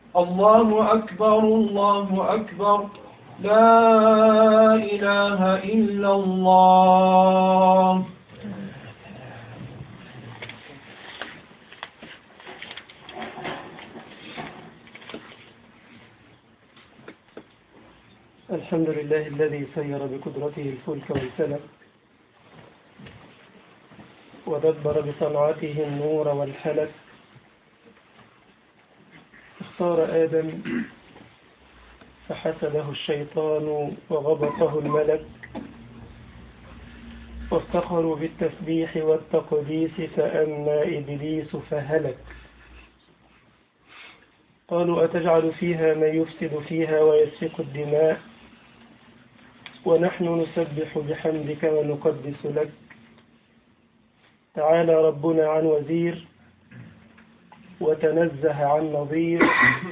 الله أكبر الله أكبر، لا إله إلا الله. الحمد لله الذي سير بقدرته الفلك والفلك ودبر بصنعته النور والحلك. اختار آدم فحسده الشيطان وغبطه الملك، وافتخروا بالتسبيح والتقديس فأما إبليس فهلك. قالوا أتجعل فيها من يفسد فيها ويسفك الدماء ونحن نسبح بحمدك ونقدس لك. تعالى ربنا عن وزير وتنزه عن نظير،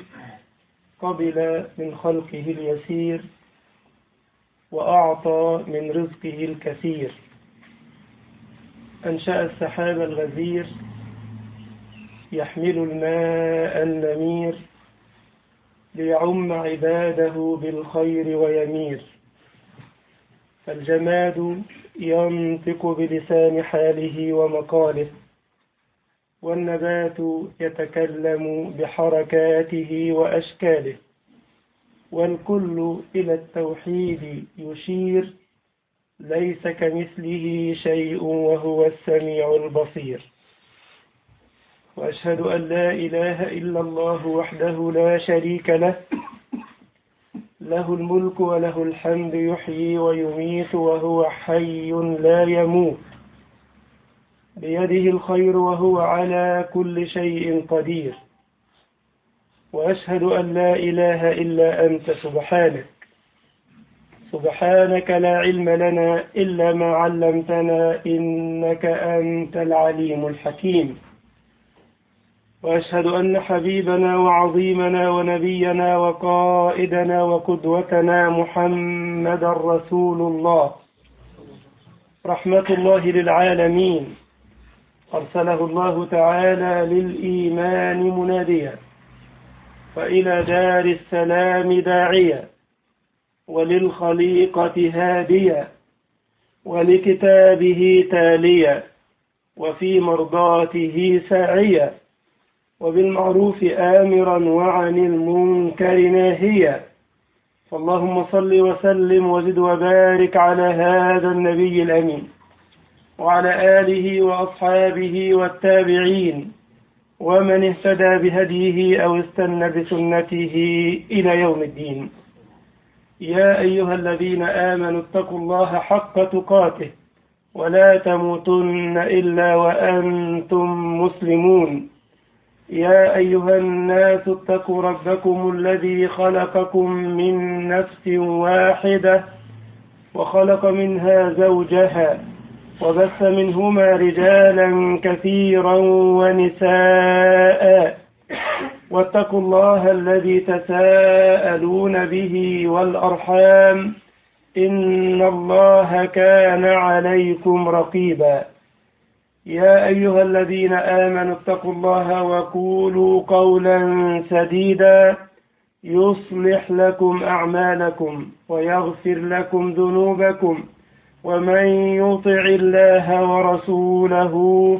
قبل من خلقه اليسير وأعطى من رزقه الكثير. أنشأ السحاب الغزير يحمل الماء النمير ليعم عباده بالخير ويمير. الجماد ينطق بلسان حاله ومقاله، والنبات يتكلم بحركاته وأشكاله، والكل إلى التوحيد يشير، ليس كمثله شيء وهو السميع البصير. وأشهد أن لا إله إلا الله وحده لا شريك له، له الملك وله الحمد يحيي ويميت وهو حي لا يموت، بيده الخير وهو على كل شيء قدير. وأشهد أن لا إله إلا أنت سبحانك لا علم لنا إلا ما علمتنا إنك أنت العليم الحكيم. وأشهد أن حبيبنا وعظيمنا ونبينا وقائدنا وقدوتنا محمد رسول الله، رحمة الله للعالمين، أرسله الله تعالى للإيمان مناديا وإلى دار السلام داعيا وللخليقة هاديا ولكتابه تاليا وفي مرضاته ساعيا وبالمعروف آمرا وعن المنكر ناهيا. فاللهم صل وسلم وزد وبارك على هذا النبي الأمين وعلى آله وأصحابه والتابعين ومن اهتدى بهديه أو استنى بسنته إلى يوم الدين. يا أيها الذين آمنوا اتقوا الله حق تقاته ولا تموتن إلا وأنتم مسلمون. يا أيها الناس اتقوا ربكم الذي خلقكم من نفس واحدة وخلق منها زوجها وبث منهما رجالا كثيرا ونساء، واتقوا الله الذي تساءلون به والأرحام إن الله كان عليكم رقيبا. يا أيها الذين آمنوا اتقوا الله وقولوا قولا سديدا يصلح لكم أعمالكم ويغفر لكم ذنوبكم، ومن يطع الله ورسوله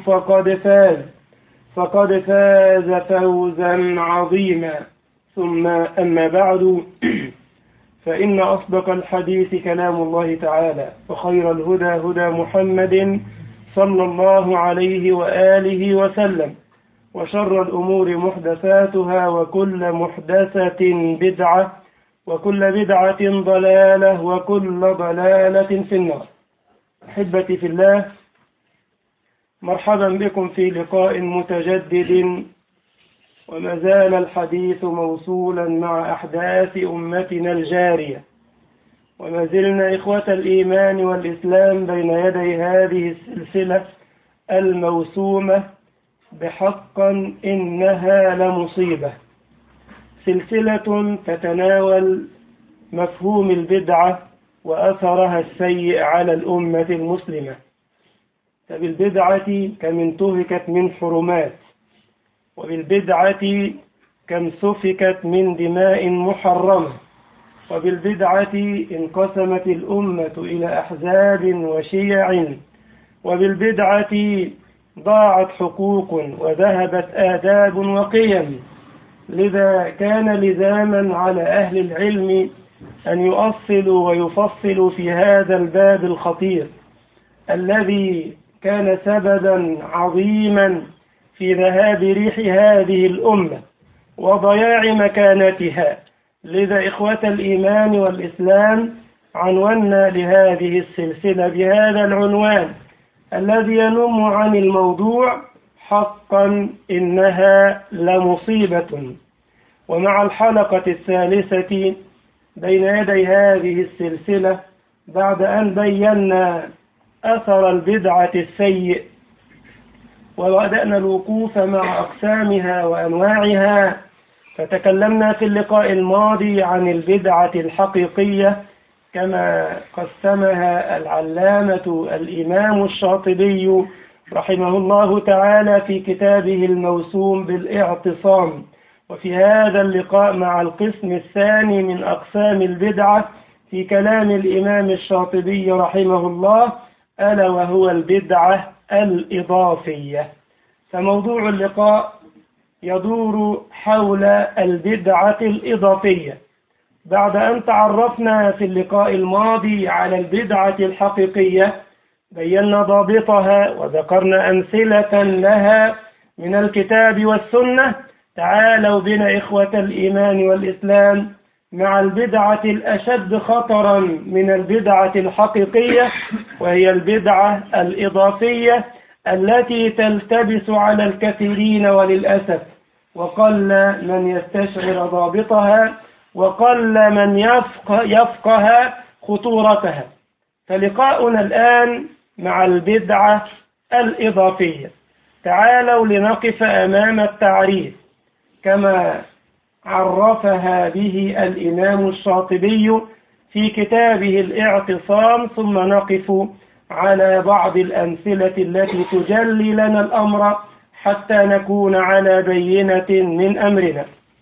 فقد فاز فوزا عظيما. ثم أما بعد، فإن أصدق الحديث كلام الله تعالى، وخير الهدى هدى محمد صلى الله عليه وآله وسلم، وشر الأمور محدثاتها وكل محدثة بدعة وكل بدعة ضلالة وكل ضلالة في النار. أحبتي في الله، مرحبا بكم في لقاء متجدد، وما زال الحديث موصولا مع أحداث أمتنا الجارية، وما زلنا إخوة الإيمان والإسلام بين يدي هذه السلسلة الموسومة بحقا إنها لمصيبة، سلسلة تتناول مفهوم البدعة وأثرها السيء على الأمة المسلمة. فبالبدعة كم انتهكت من حرمات، وبالبدعة كم سفكت من دماء محرمة. وبالبدعة انقسمت الأمة إلى أحزاب وشيع، وبالبدعة ضاعت حقوق وذهبت آداب وقيم. لذا كان لزاما على أهل العلم أن يؤصلوا ويفصلوا في هذا الباب الخطير الذي كان سببا عظيما في ذهاب ريح هذه الأمة وضياع مكانتها. لذا إخوة الإيمان والإسلام عنونا لهذه السلسلة بهذا العنوان الذي ينم عن الموضوع: حقا إنها لمصيبة. ومع الحلقة الثالثة بين يدي هذه السلسلة، بعد أن بينا أثر البدعة السيء وبدأنا الوقوف مع أقسامها وأنواعها، فتكلمنا في اللقاء الماضي عن البدعة الحقيقية كما قسمها العلامة الإمام الشاطبي رحمه الله تعالى في كتابه الموسوم بالاعتصام. وفي هذا اللقاء مع القسم الثاني من أقسام البدعة في كلام الإمام الشاطبي رحمه الله، ألا وهو البدعة الإضافية. فموضوع اللقاء يدور حول البدعة الإضافية. بعد أن تعرفنا في اللقاء الماضي على البدعة الحقيقية، بينا ضابطها وذكرنا أمثلة لها من الكتاب والسنة. تعالوا بنا إخوة الإيمان والإسلام مع البدعة الأشد خطرا من البدعة الحقيقية، وهي البدعة الإضافية التي تلتبس على الكثيرين وللأسف، وقل من يستشعر ضابطها وقل من يفقه خطورتها. فلقاؤنا الآن مع البدعة الإضافية. تعالوا لنقف أمام التعريف كما عرفها به الإمام الشاطبي في كتابه الاعتصام، ثم نقف على بعض الأمثلة التي تجلي لنا الأمر حتى نكون على بينة من أمرنا.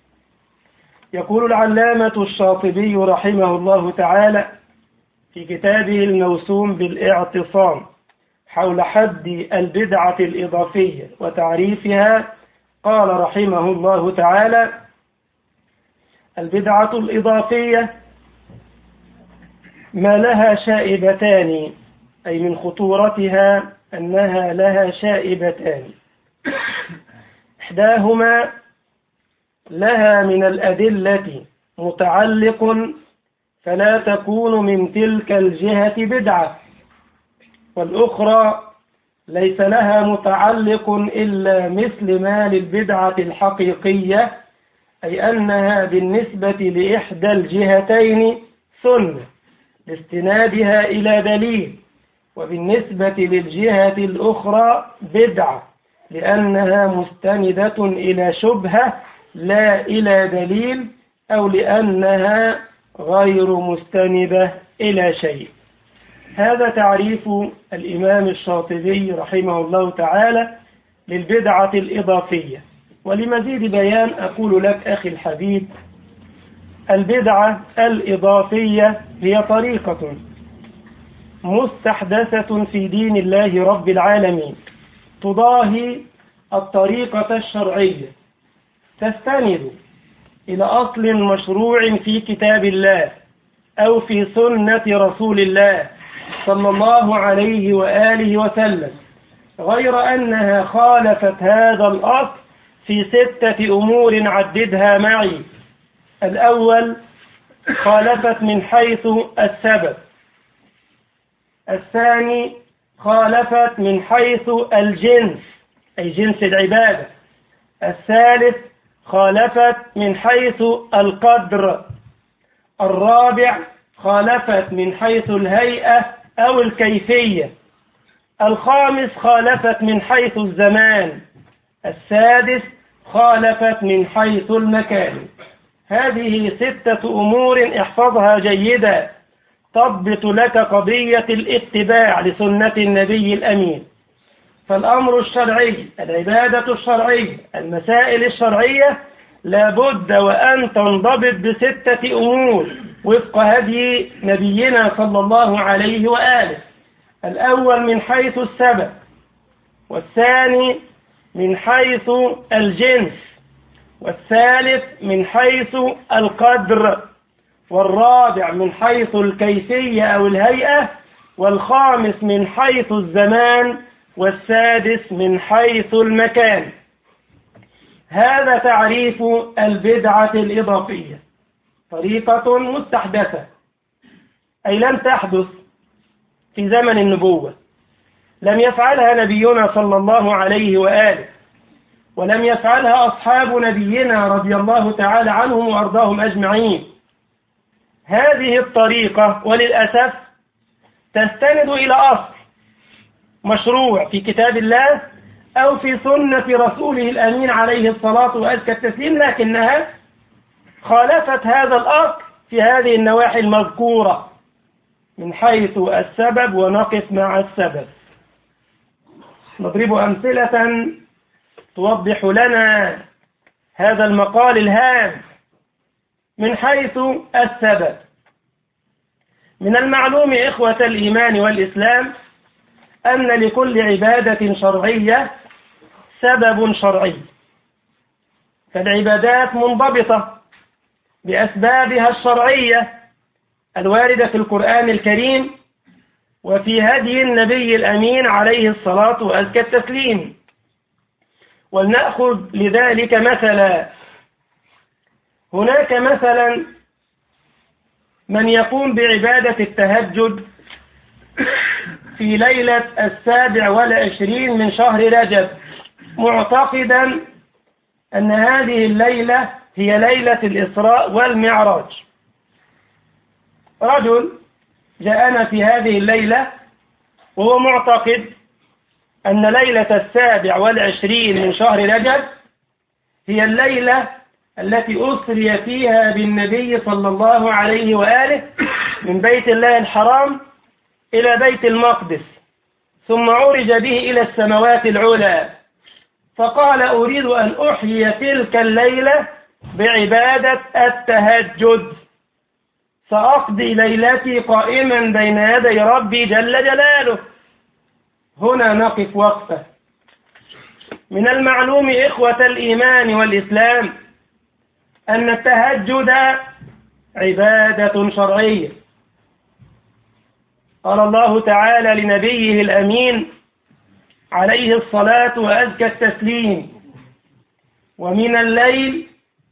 يقول العلامة الشاطبي رحمه الله تعالى في كتابه الموسوم بالاعتصام حول حد البدعة الإضافية وتعريفها، قال رحمه الله تعالى: البدعة الإضافية ما لها شائبتان، أي من خطورتها أنها لها شائبتان. إحداهما لها من الأدلة متعلق فلا تكون من تلك الجهة بدعة، والأخرى ليس لها متعلق إلا مثل ما للبدعة الحقيقية، أي أنها بالنسبة لإحدى الجهتين سنة لاستنادها إلى دليل، وبالنسبة للجهة الأخرى بدعة لأنها مستندة إلى شبهة لا إلى دليل، أو لأنها غير مستندة إلى شيء. هذا تعريف الإمام الشاطبي رحمه الله تعالى للبدعة الإضافية. ولمزيد بيان أقول لك أخي الحبيب: البدعة الإضافية هي طريقة مستحدثة في دين الله رب العالمين تضاهي الطريقة الشرعية، تستند إلى أصل مشروع في كتاب الله أو في سنة رسول الله صلى الله عليه وآله وسلم، غير أنها خالفت هذا الأصل في 6 أمور عددها معي. الأول: خالفت من حيث السبب. الثاني: خالفت من حيث الجنس، أي جنس العبادة. الثالث: خالفت من حيث القدر. الرابع: خالفت من حيث الهيئة أو الكيفية. الخامس: خالفت من حيث الزمان. السادس: خالفت من حيث المكان. هذه 6 أمور احفظها جيدا تضبط لك قضية الاتباع لسنة النبي الأمين. فالأمر الشرعي، العبادة الشرعية، المسائل الشرعية لابد وأن تنضبط ب6 أمور وفق هدي نبينا صلى الله عليه وآله. الأول من حيث السبب، والثاني من حيث الجنس، والثالث من حيث القدر، والرابع من حيث الكيفية أو الهيئة، والخامس من حيث الزمان، والسادس من حيث المكان. هذا تعريف البدعة الإضافية، طريقة مستحدثة، أي لم تحدث في زمن النبوة، لم يفعلها نبينا صلى الله عليه وآله، ولم يفعلها أصحاب نبينا رضي الله تعالى عنهم وأرضاهم أجمعين. هذه الطريقة وللأسف تستند إلى أصل مشروع في كتاب الله أو في سنة رسوله الأمين عليه الصلاة وأزكى التسليم، لكنها خالفت هذا الأصل في هذه النواحي المذكورة من حيث السبب. ونقف مع السبب، نضرب أمثلة توضح لنا هذا المقال الهام. من حيث السبب، من المعلوم إخوة الإيمان والإسلام أن لكل عبادة شرعية سبب شرعي، فالعبادات منضبطة بأسبابها الشرعية الواردة في القرآن الكريم وفي هدي النبي الأمين عليه الصلاة وأزكى التسليم. ولنأخذ لذلك مثلا. هناك مثلا من يقوم بعبادة التهجد في ليلة 27 من شهر رجب معتقدا أن هذه الليلة هي ليلة الإسراء والمعراج. رجل جاءنا في هذه الليلة وهو معتقد أن ليلة 27 من شهر رجب هي الليلة التي أسري فيها بالنبي صلى الله عليه وآله من بيت الله الحرام إلى بيت المقدس، ثم عرج به إلى السماوات العلى، فقال أريد أن أحيي تلك الليلة بعبادة التهجد، سأقضي ليلتي قائما بين يدي ربي جل جلاله. هنا نقف وقفة. من المعلوم إخوة الإيمان والإسلام أن التهجد عبادة شرعية. قال الله تعالى لنبيه الأمين عليه الصلاة وأزكى التسليم: ومن الليل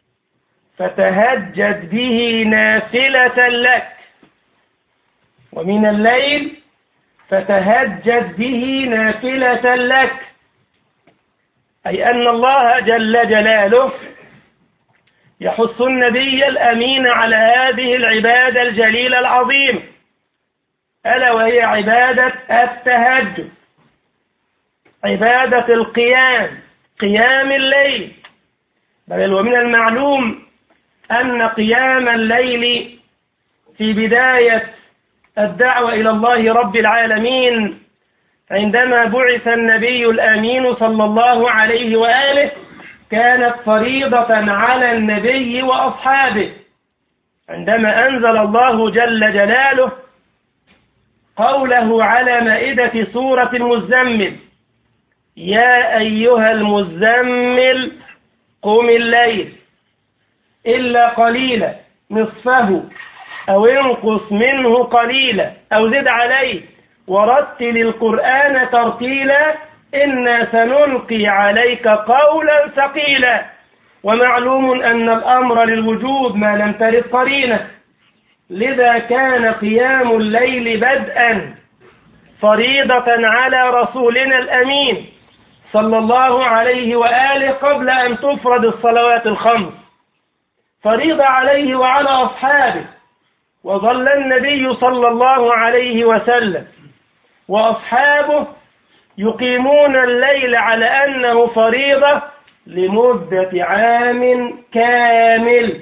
فتهجد به نافلة لك. ومن الليل فتهجد به نافلة لك، أي أن الله جل جلاله يحث النبي الأمين على هذه العبادة الجليلة العظيمة، ألا وهي عبادة التهجد، عبادة القيام، قيام الليل. بل ومن المعلوم أن قيام الليل في بداية الدعوة إلى الله رب العالمين عندما بعث النبي الأمين صلى الله عليه وآله كانت فريضة على النبي وأصحابه، عندما أنزل الله جل جلاله قوله على مائدة سورة المزمل: يا أيها المزمل قم الليل إلا قليلا نصفه أو انقص منه قليلا أو زد عليه ورتل القرآن ترتيلا إنا سنلقي عليك قولا ثقيلا. ومعلوم أن الأمر للوجوب ما لم ترد قرينة، لذا كان قيام الليل بدءا فريضة على رسولنا الأمين صلى الله عليه وآله قبل أن تفرض الصلوات الخمس، فريضة عليه وعلى أصحابه. وظل النبي صلى الله عليه وسلم وأصحابه يقيمون الليل على أنه فريضة لمدة عام كامل،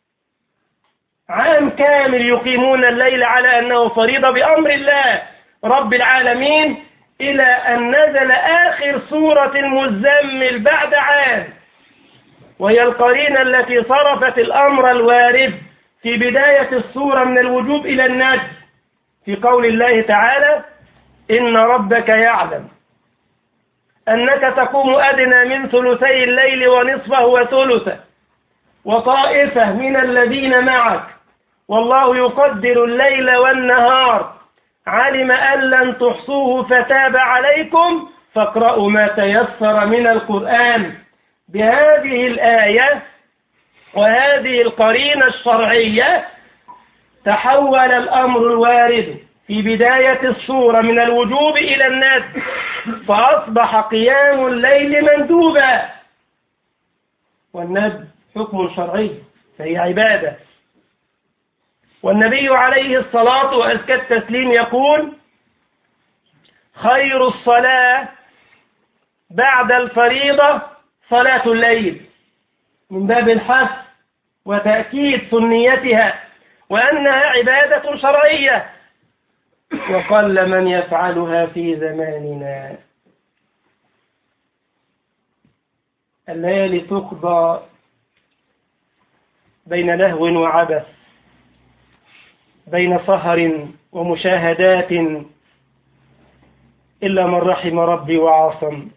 عام كامل يقيمون الليل على أنه فريضة بأمر الله رب العالمين، إلى أن نزل آخر سورة المزمل بعد عام، وهي القرينة التي صرفت الأمر الوارد في بداية السورة من الوجوب إلى الندب في قول الله تعالى: إن ربك يعلم أنك تقوم أدنى من ثلثي الليل ونصفه وثلثه وطائفة من الذين معك والله يقدر الليل والنهار علم أن لن تحصوه فتاب عليكم فاقرأوا ما تيسر من القرآن. بهذه الآية وهذه القرينة الشرعية تحول الأمر الوارد في بداية السورة من الوجوب إلى الندب، فأصبح قيام الليل مندوبا، والندب حكم شرعي فهي عبادة. والنبي عليه الصلاة وأزكى التسليم يقول: خير الصلاة بعد الفريضة صلاة الليل، من باب الحث وتأكيد سنيتها وأنها عبادة شرعية، وقل من يفعلها في زماننا. الليالي تقضى بين لهو وعبث، بين سهر ومشاهدات، إلا من رحم ربي وعاصم.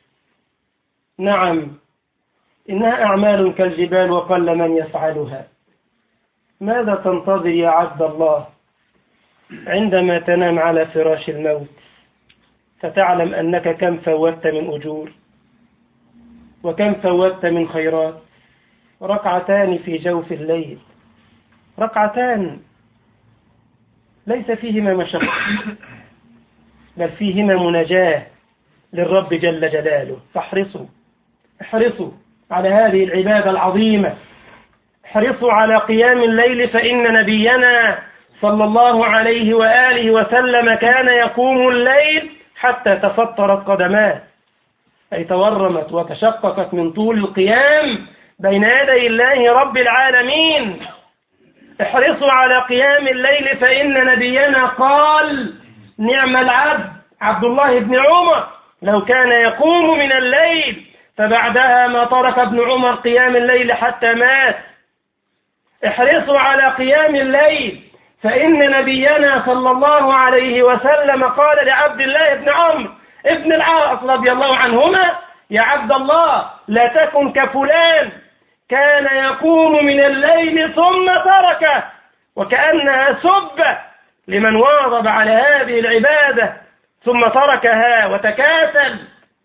نعم، إنها أعمال كالجبال وقل من يفعلها. ماذا تنتظر يا عبد الله عندما تنام على فراش الموت فتعلم أنك كم فوتت من أجور وكم فوتت من خيرات؟ ركعتان في جوف الليل، ركعتان ليس فيهما مشقة بل فيهما مناجاة للرب جل جلاله. فاحرصوا على هذه العبادة العظيمة، احرصوا على قيام الليل، فإن نبينا صلى الله عليه وآله وسلم كان يقوم الليل حتى تفطرت قدماه، أي تورمت وتشققت من طول القيام بين يدي الله رب العالمين. احرصوا على قيام الليل، فإن نبينا قال: نعم العبد عبد الله بن عمر لو كان يقوم من الليل، فبعدها ما ترك ابن عمر قيام الليل حتى مات. احرصوا على قيام الليل، فإن نبينا صلى الله عليه وسلم قال لعبد الله بن عمرو ابن العاص رضي الله عنهما: يا عبد الله لا تكن كفلان كان يقوم من الليل ثم تركه، وكأنها سبة لمن واظب على هذه العبادة ثم تركها وتكاسل.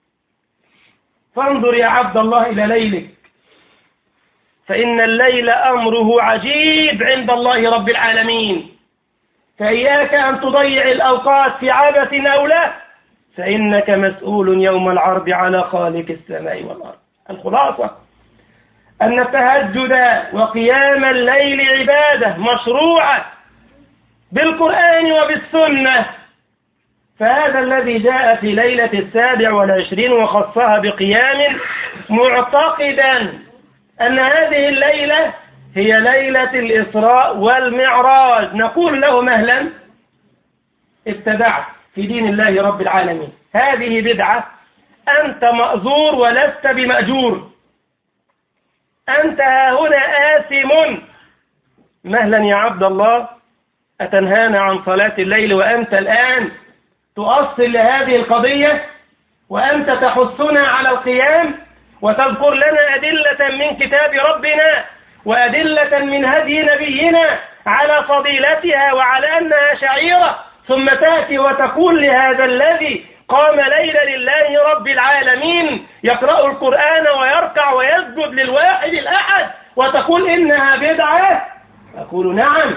فانظر يا عبد الله إلى ليلك، فإن الليل أمره عجيب عند الله رب العالمين، فإياك أن تضيع الأوقات في عبث أو لا، فإنك مسؤول يوم العرض على خالق السماء والأرض. الخلاصة أن التهجد وقيام الليل عبادة مشروعة بالقرآن وبالسنة، فهذا الذي جاء في ليلة 27 وخصها بقيام معتقدا أن هذه الليلة هي ليلة الإسراء والمعراج، نقول له مهلا ابتدعت في دين الله رب العالمين، هذه بدعة، أنت مأزور ولست بمأجور، أنت هنا آثم. مهلا يا عبد الله، أتنهانا عن صلاة الليل وأنت الآن تؤصل لهذه القضية، وأنت تحثنا على القيام وتذكر لنا أدلة من كتاب ربنا وأدلة من هدي نبينا على فضيلتها وعلى أنها شعيرة، ثم تأتي وتقول لهذا الذي قام ليلا لله رب العالمين يقرأ القرآن ويركع ويسجد للواحد الأحد وتقول إنها بدعة؟ أقول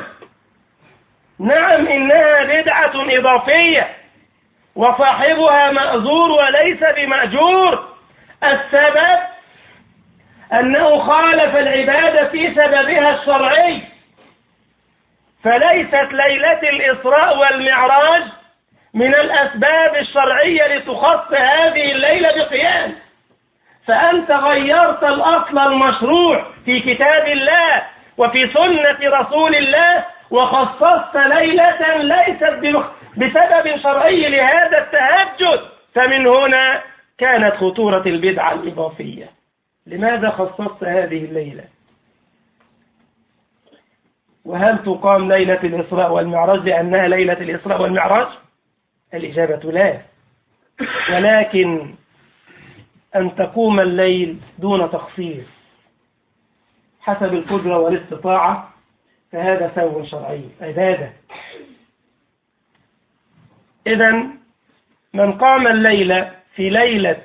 نعم إنها بدعة إضافية وصاحبها مأزور وليس بمأجور. السبب أنه خالف العبادة في سببها الشرعي، فليست ليلة الإسراء والمعراج من الأسباب الشرعية لتخص هذه الليلة بقيام، فأنت غيرت الأصل المشروع في كتاب الله وفي سنة رسول الله وخصصت ليلة ليست بسبب شرعي لهذا التهجد، فمن هنا كانت خطورة البدعة الإضافية. لماذا خصصت هذه الليلة؟ وهل تقام ليلة الإسراء والمعراج لأنها ليلة الإسراء والمعراج؟ الإجابة لا، ولكن أن تقوم الليل دون تخصيص حسب القدرة والاستطاعة فهذا ثوب شرعي عبادة. إذن من قام الليلة في ليلة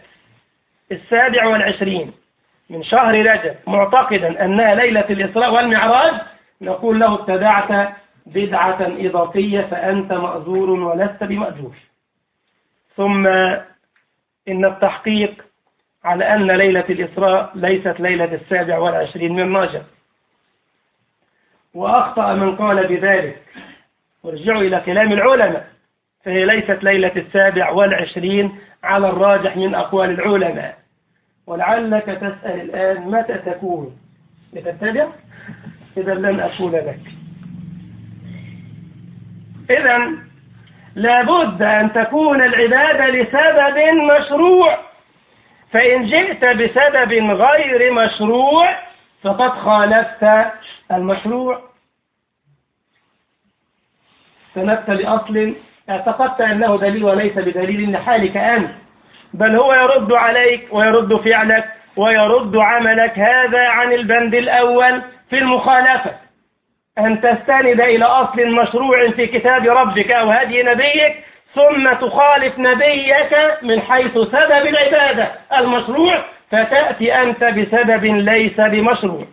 27 من شهر رجب معتقدا أنها ليلة الإسراء والمعراج نقول له ابتدعت بدعة إضافية فأنت مأجور ولست بمأجور. ثم إن التحقيق على أن ليلة الإسراء ليست ليلة 27 من رجب، وأخطأ من قال بذلك، وارجعوا إلى كلام العلماء، فهي ليست ليلة 27 على الراجح من أقوال العلماء. ولعلك تسأل الآن متى تكون لتتبع؟ إذا لن أقول لك. إذن لابد أن تكون العبادة لسبب مشروع، فإن جئت بسبب غير مشروع فقد خالفت المشروع. سندت لأصل اعتقدت أنه دليل وليس بدليل لحالك أنت، بل هو يرد عليك ويرد فعلك ويرد عملك. هذا عن البند الأول في المخالفة، أن تستند إلى أصل مشروع في كتاب ربك أو هدي نبيك ثم تخالف نبيك من حيث سبب العبادة المشروع، فتأتي أنت بسبب ليس بمشروع.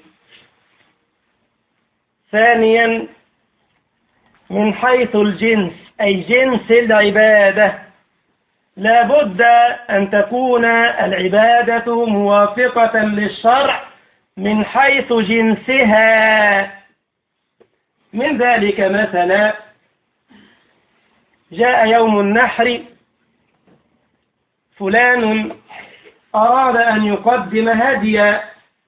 ثانيا من حيث الجنس أي جنس العبادة، لا بد أن تكون العبادة موافقة للشرع من حيث جنسها. من ذلك مثلا جاء يوم النحر، فلان أراد أن يقدم هديا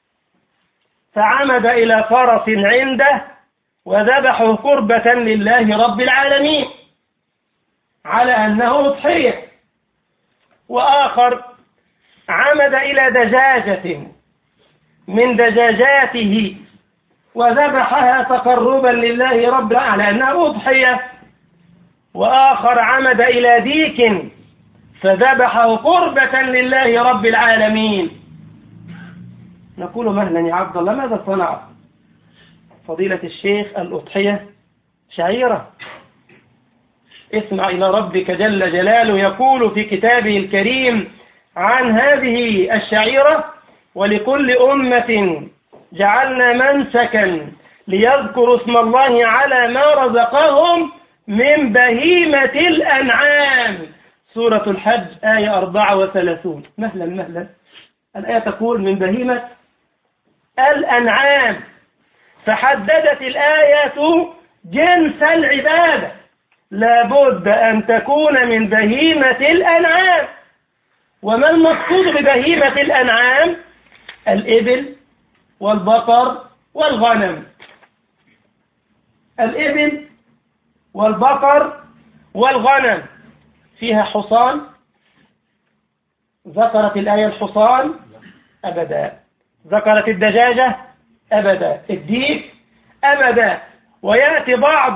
فعمد إلى فرس عنده وذبحه قربة لله رب العالمين على أنه أضحية، وآخر عمد إلى دجاجة من دجاجاته وذبحها تقربا لله رب العالمين على أنها أضحية، وآخر عمد إلى ديك فذبحه قربة لله رب العالمين. نقول مهلا يا عبد الله ماذا صنع؟ فضيلة الشيخ الأضحية شعيرة. اسمع إلى ربك جل جلاله يقول في كتابه الكريم عن هذه الشعيرة: ولكل أمة جعلنا منسكا ليذكروا اسم الله على ما رزقهم من بهيمة الأنعام. سورة الحج آية 34. مهلا الآية تقول من بهيمة الأنعام، فحددت الآية جنس العبادة، لابد أن تكون من بهيمة الأنعام. وما المقصود ببهيمة الأنعام؟ الإبل والبقر والغنم. الإبل والبقر والغنم فيها حصان؟ ذكرت الآية الحصان؟ أبدا. ذكرت الدجاجة؟ أبدا. الديك؟ أبدا. ويأتي بعض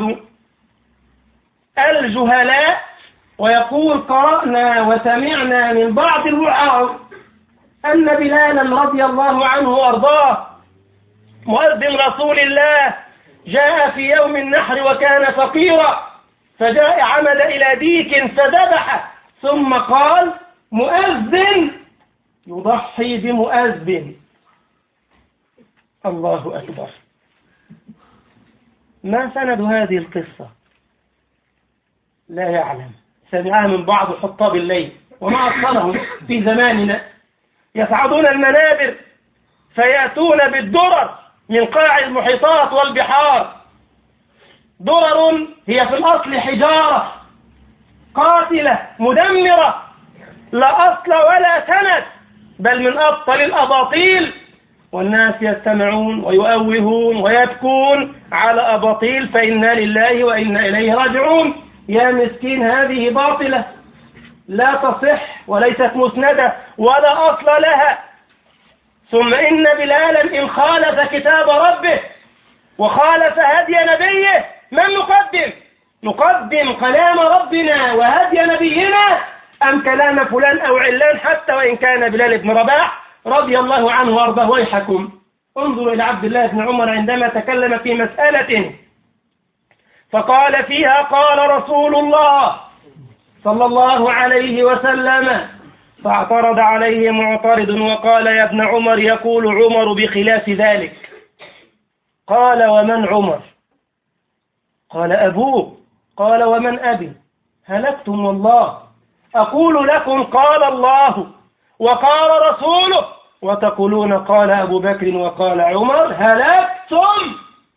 الجهلاء ويقول: قرأنا وسمعنا من بعض الوعاظ أن بلالا رضي الله عنه وأرضاه مؤذن رسول الله جاء في يوم النحر وكان فقيرا، فجاء عمد إلى ديك فذبح، ثم قال: مؤذن يضحي بمؤذن. الله أكبر. ما سند هذه القصة؟ لا يعلم، سمعها من بعض حطاب الليل، وما أكثرهم في زماننا يصعدون المنابر فيأتون بالدرر من قاع المحيطات والبحار. درر هي في الأصل حجارة قاتلة مدمرة، لا أصل ولا سند، بل من أبطل الأباطيل، والناس يستمعون ويؤوهون ويبكون على أباطيل، فإنا لله وإنا إليه راجعون. يا مسكين، هذه باطلة لا تصح وليست مسندة ولا أصل لها. ثم إن بلالا إن خالف كتاب ربه وخالف هدي نبيه من نقدم؟ نقدم كلام ربنا وهدي نبينا أم كلام فلان أو علان حتى وإن كان بلال بن رباح رضي الله عنه وارضاه؟ ويحكم. انظروا إلى عبد الله بن عمر عندما تكلم في مسألة فقال فيها قال رسول الله صلى الله عليه وسلم، فاعترض عليه معترض وقال يا ابن عمر يقول عمر بخلاف ذلك. قال ومن عمر؟ قال أبوه. قال ومن أبي؟ هلكتم والله، أقول لكم قال الله وقال رسوله وتقولون قال أبو بكر وقال عمر، هلكتم.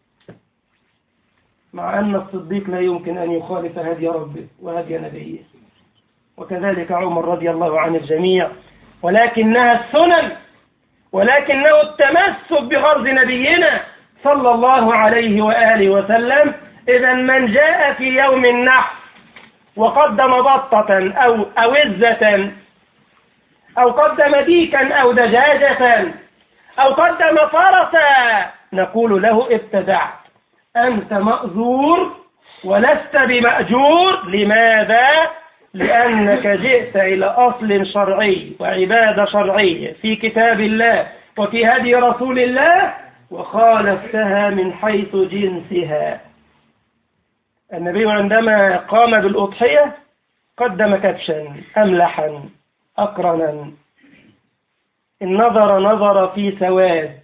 مع أن الصديق لا يمكن أن يخالف هدي ربه وهدي نبيه، وكذلك عمر رضي الله عن الجميع، ولكنها السنن، ولكنه التمسك بغرض نبينا صلى الله عليه وآله وسلم. إذا من جاء في يوم النحر وقدم بطة أو أوزة أو قدم ديكا أو دجاجة أو قدم فرسا نقول له ابتدعت، أنت مأذور ولست بمأجور. لماذا؟ لأنك جئت إلى أصل شرعي وعبادة شرعية في كتاب الله وفي هدي رسول الله وخالفتها من حيث جنسها. النبي عندما قام بالأضحية قدم كبشا أملحا أقرنا، إن نظر في سواد،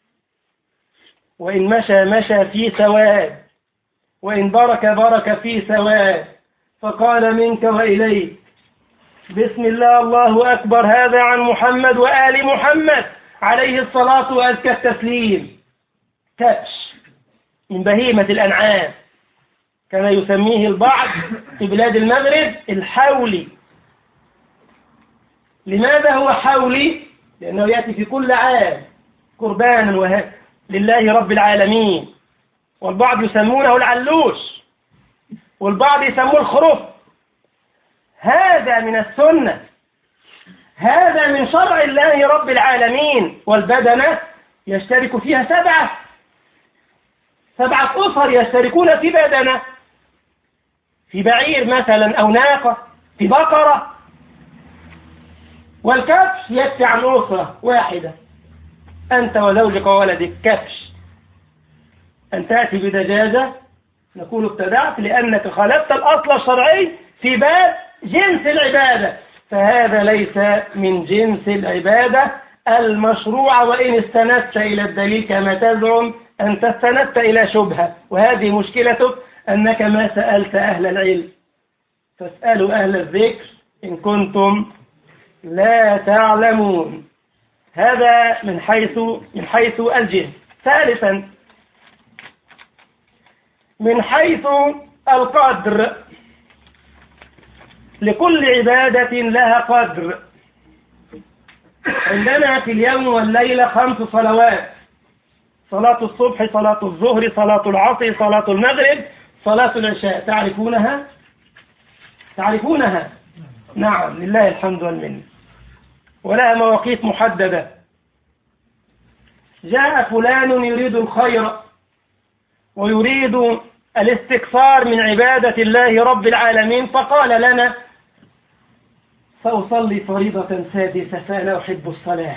وإن مشى في سواد، وإن برك في سواد. فقال منك وإليك بسم الله الله أكبر، هذا عن محمد وآل محمد عليه الصلاة وأزكى التسليم. كبش من بهيمة الأنعام كما يسميه البعض في بلاد المغرب الحولي. لماذا هو حولي؟ لأنه يأتي في كل عام قربانا لله رب العالمين، والبعض يسمونه العلوش والبعض يسموه الخروف. هذا من السنة، هذا من شرع الله رب العالمين. والبدنة يشترك فيها سبعة أسر يشتركون في بدنة، في بعير مثلا أو ناقة، في بقرة. والكبش يكفي عن أسرة واحدة، أنت وزوجك وولدك كبش. أن تأتي بدجاجة نقول ابتدعت لأنك خالفت الأصل الشرعي في باب جنس العبادة، فهذا ليس من جنس العبادة المشروع. وإن استندت إلى الدليل كما تزعم أنت استندت إلى شبهة، وهذه مشكلتك أنك ما سألت أهل العلم. فاسألوا أهل الذكر إن كنتم لا تعلمون. هذا من حيث الجنس. ثالثا من حيث القدر، لكل عبادة لها قدر. عندنا في اليوم والليلة 5 صلوات: صلاة الصبح، صلاة الظهر، صلاة العصر، صلاة المغرب، صلاة العشاء. تعرفونها؟ نعم، لله الحمد والمنة. ولها مواقيت محددة. جاء فلان يريد الخير ويريد الاستكثار من عبادة الله رب العالمين، فقال لنا سأصلي فريضة سادسة فأنا أحب الصلاة،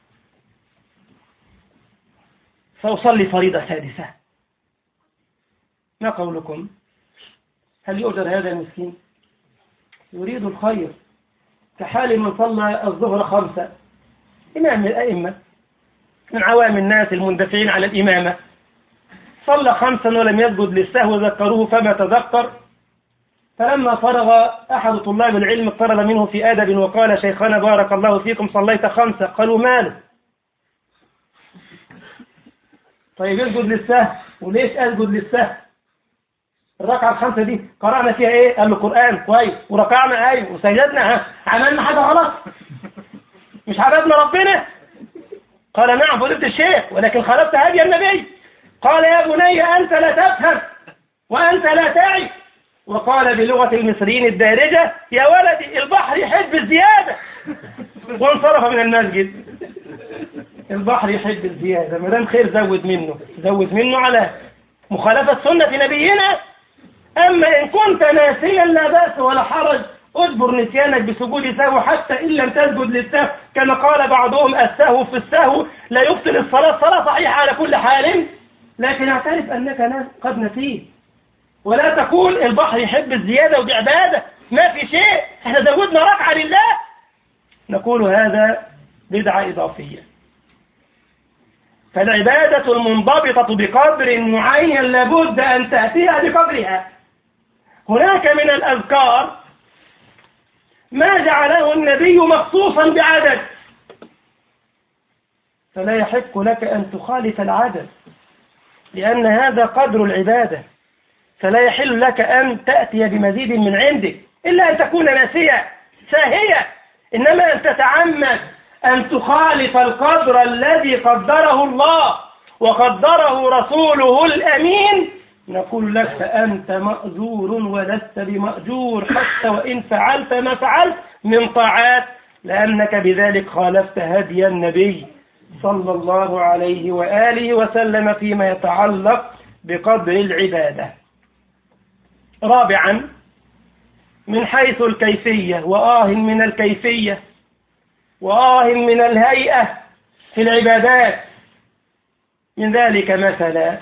سأصلي فريضة سادسة. ما قولكم؟ هل يؤجر هذا المسكين؟ يريد الخير كحال من صلى الظهر 5، إمام الأئمة من عوام الناس المندفعين على الإمامة، صلى 5 ولم يسجد للسهو، ذكروه فما تذكر. فلما فرغ أحد طلاب العلم اقترب منه في أدب وقال شيخنا بارك الله فيكم صليت 5. قالوا ماله؟ طيب يسجد للسهو. وليش أسجد للسهو؟ الركعة 5 دي قرأنا فيها إيه؟ قال له قرآن كويس، وركعنا أيوه، وسجدنا، عملنا حاجة غلط؟ مش عبدنا ربنا؟ قال نعم فضيلة الشيخ، ولكن خالفت هدي النبي. قال يا بني أنت لا تفهم وأنت لا تعي. وقال بلغة المصريين الدارجة يا ولدي البحر يحب الزيادة، وانصرف من المسجد. البحر يحب الزيادة، ما دام خير زود منه على مخالفة سنة نبينا. أما إن كنت ناسيا لا بأس ولا حرج، اجبر نسيانك بسجود سهو حتى إن لم تسجد للسهو، كما قال بعضهم السهو في السهو لا يبطل الصلاة، صلاة صحيحة على كل حال، لكن اعترف أنك قد نسيت. ولا تقول البحر يحب الزيادة ودي عبادة، ما في شيء، احنا زودنا ركعة لله، نقول هذا بدعة إضافية. فالعبادة المنضبطة بقدر معين لابد أن تأتيها بقدرها. هناك من الأذكار ما جعله النبي مخصوصا بعدد، فلا يحق لك أن تخالف العدد، لأن هذا قدر العبادة، فلا يحل لك أن تأتي بمزيد من عندك إلا أن تكون ناسية ساهية. إنما أن تتعمد أن تخالف القدر الذي قدره الله وقدره رسوله الأمين، نقول لك فأنت مأجور ولست بمأجور، حتى وإن فعلت ما فعلت من طاعات، لأنك بذلك خالفت هدي النبي صلى الله عليه وآله وسلم فيما يتعلق بقدر العبادة. رابعا، من حيث الكيفية، من الكيفية من الهيئة في العبادات. من ذلك مثلا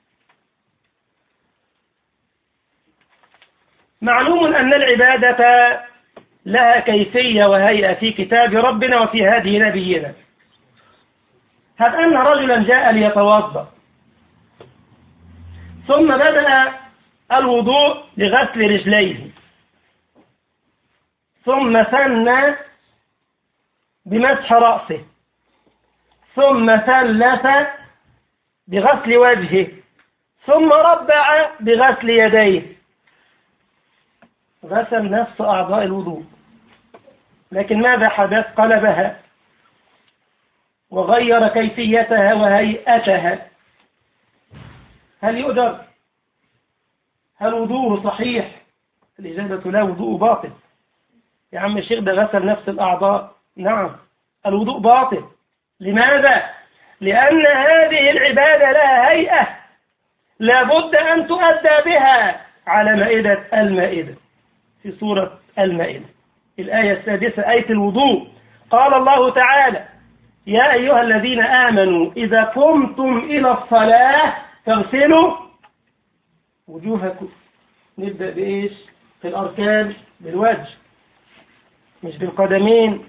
معلوم أن العبادة لها كيفية وهيئة في كتاب ربنا وفي هدي نبينا. هب أن رجلا جاء ليتوضأ ثم بدأ الوضوء لغسل رجليه، ثم ثنى بمسح رأسه، ثم ثلث بغسل وجهه، ثم ربع بغسل يديه، غسل نفس أعضاء الوضوء، لكن ماذا حدث؟ قلبها وغير كيفيتها وهيئتها. هل يؤدر؟ هل وضوءه صحيح؟ الإجابة لا، وضوء باطل. يا عم الشيخ ده غسل نفس الأعضاء. نعم، الوضوء باطل. لماذا؟ لأن هذه العبادة لها هيئة لابد أن تؤدى بها على مائدة المائدة. في سورة المائدة الآية السادسة، آية الوضوء، قال الله تعالى: يا أيها الذين آمنوا إذا قمتم إلى الصلاة فاغسلوا وجوهكم. نبدأ بإيش؟ في الأركان بالوجه مش بالقدمين.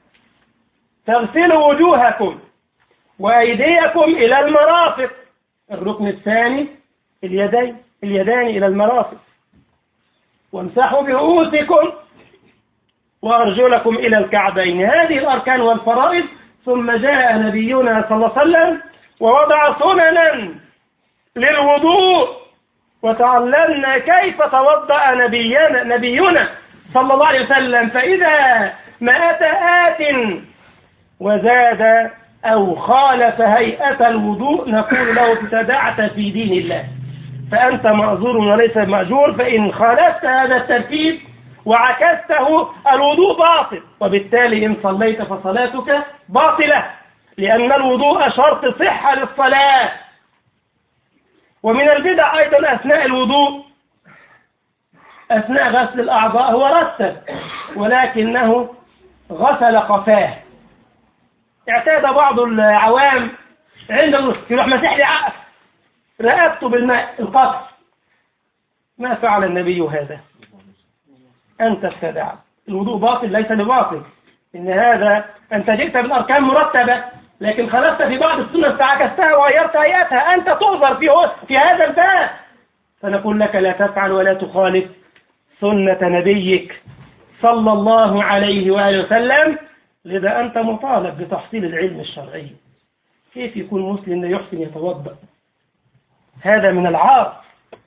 تغسلوا وجوهكم وأيديكم إلى المرافق. الركن الثاني اليدين إلى المرافق. وامسحوا برؤوسكم وأرجلكم إلى الكعبين. هذه الأركان والفرائض. ثم جاء نبينا صلى الله عليه وسلم ووضع سننا للوضوء، وتعلمنا كيف توضأ نبينا صلى الله عليه وسلم. فإذا ما أتى آت وزاد أو خالف هيئة الوضوء نقول له ابتدعت في دين الله، فأنت معذور وليس مأجور. فإن خالفت هذا الترتيب وعكسته الوضوء باطل، وبالتالي إن صليت فصلاتك باطلة، لأن الوضوء شرط صحة للصلاة. ومن البدع أيضا أثناء الوضوء، أثناء غسل الأعضاء، هو رتب ولكنه غسل قفاه. اعتاد بعض العوام عنده يروح مسح لي رقبته بالماء القطر. ما فعل النبي هذا؟ أنت ابتدعت. الوضوء باطل ليس بباطل، إن هذا أنت جئت بالأركان مرتبة لكن خلفت في بعض السنن فعكستها وغيرت هيئتها، أنت تؤذر في هذا الباب. فنقول لك لا تفعل ولا تخالف سنة نبيك صلى الله عليه وآله وسلم. لذا أنت مطالب بتحصيل العلم الشرعي. كيف يكون مسلم لا يحسن يتوضأ؟ هذا من العار،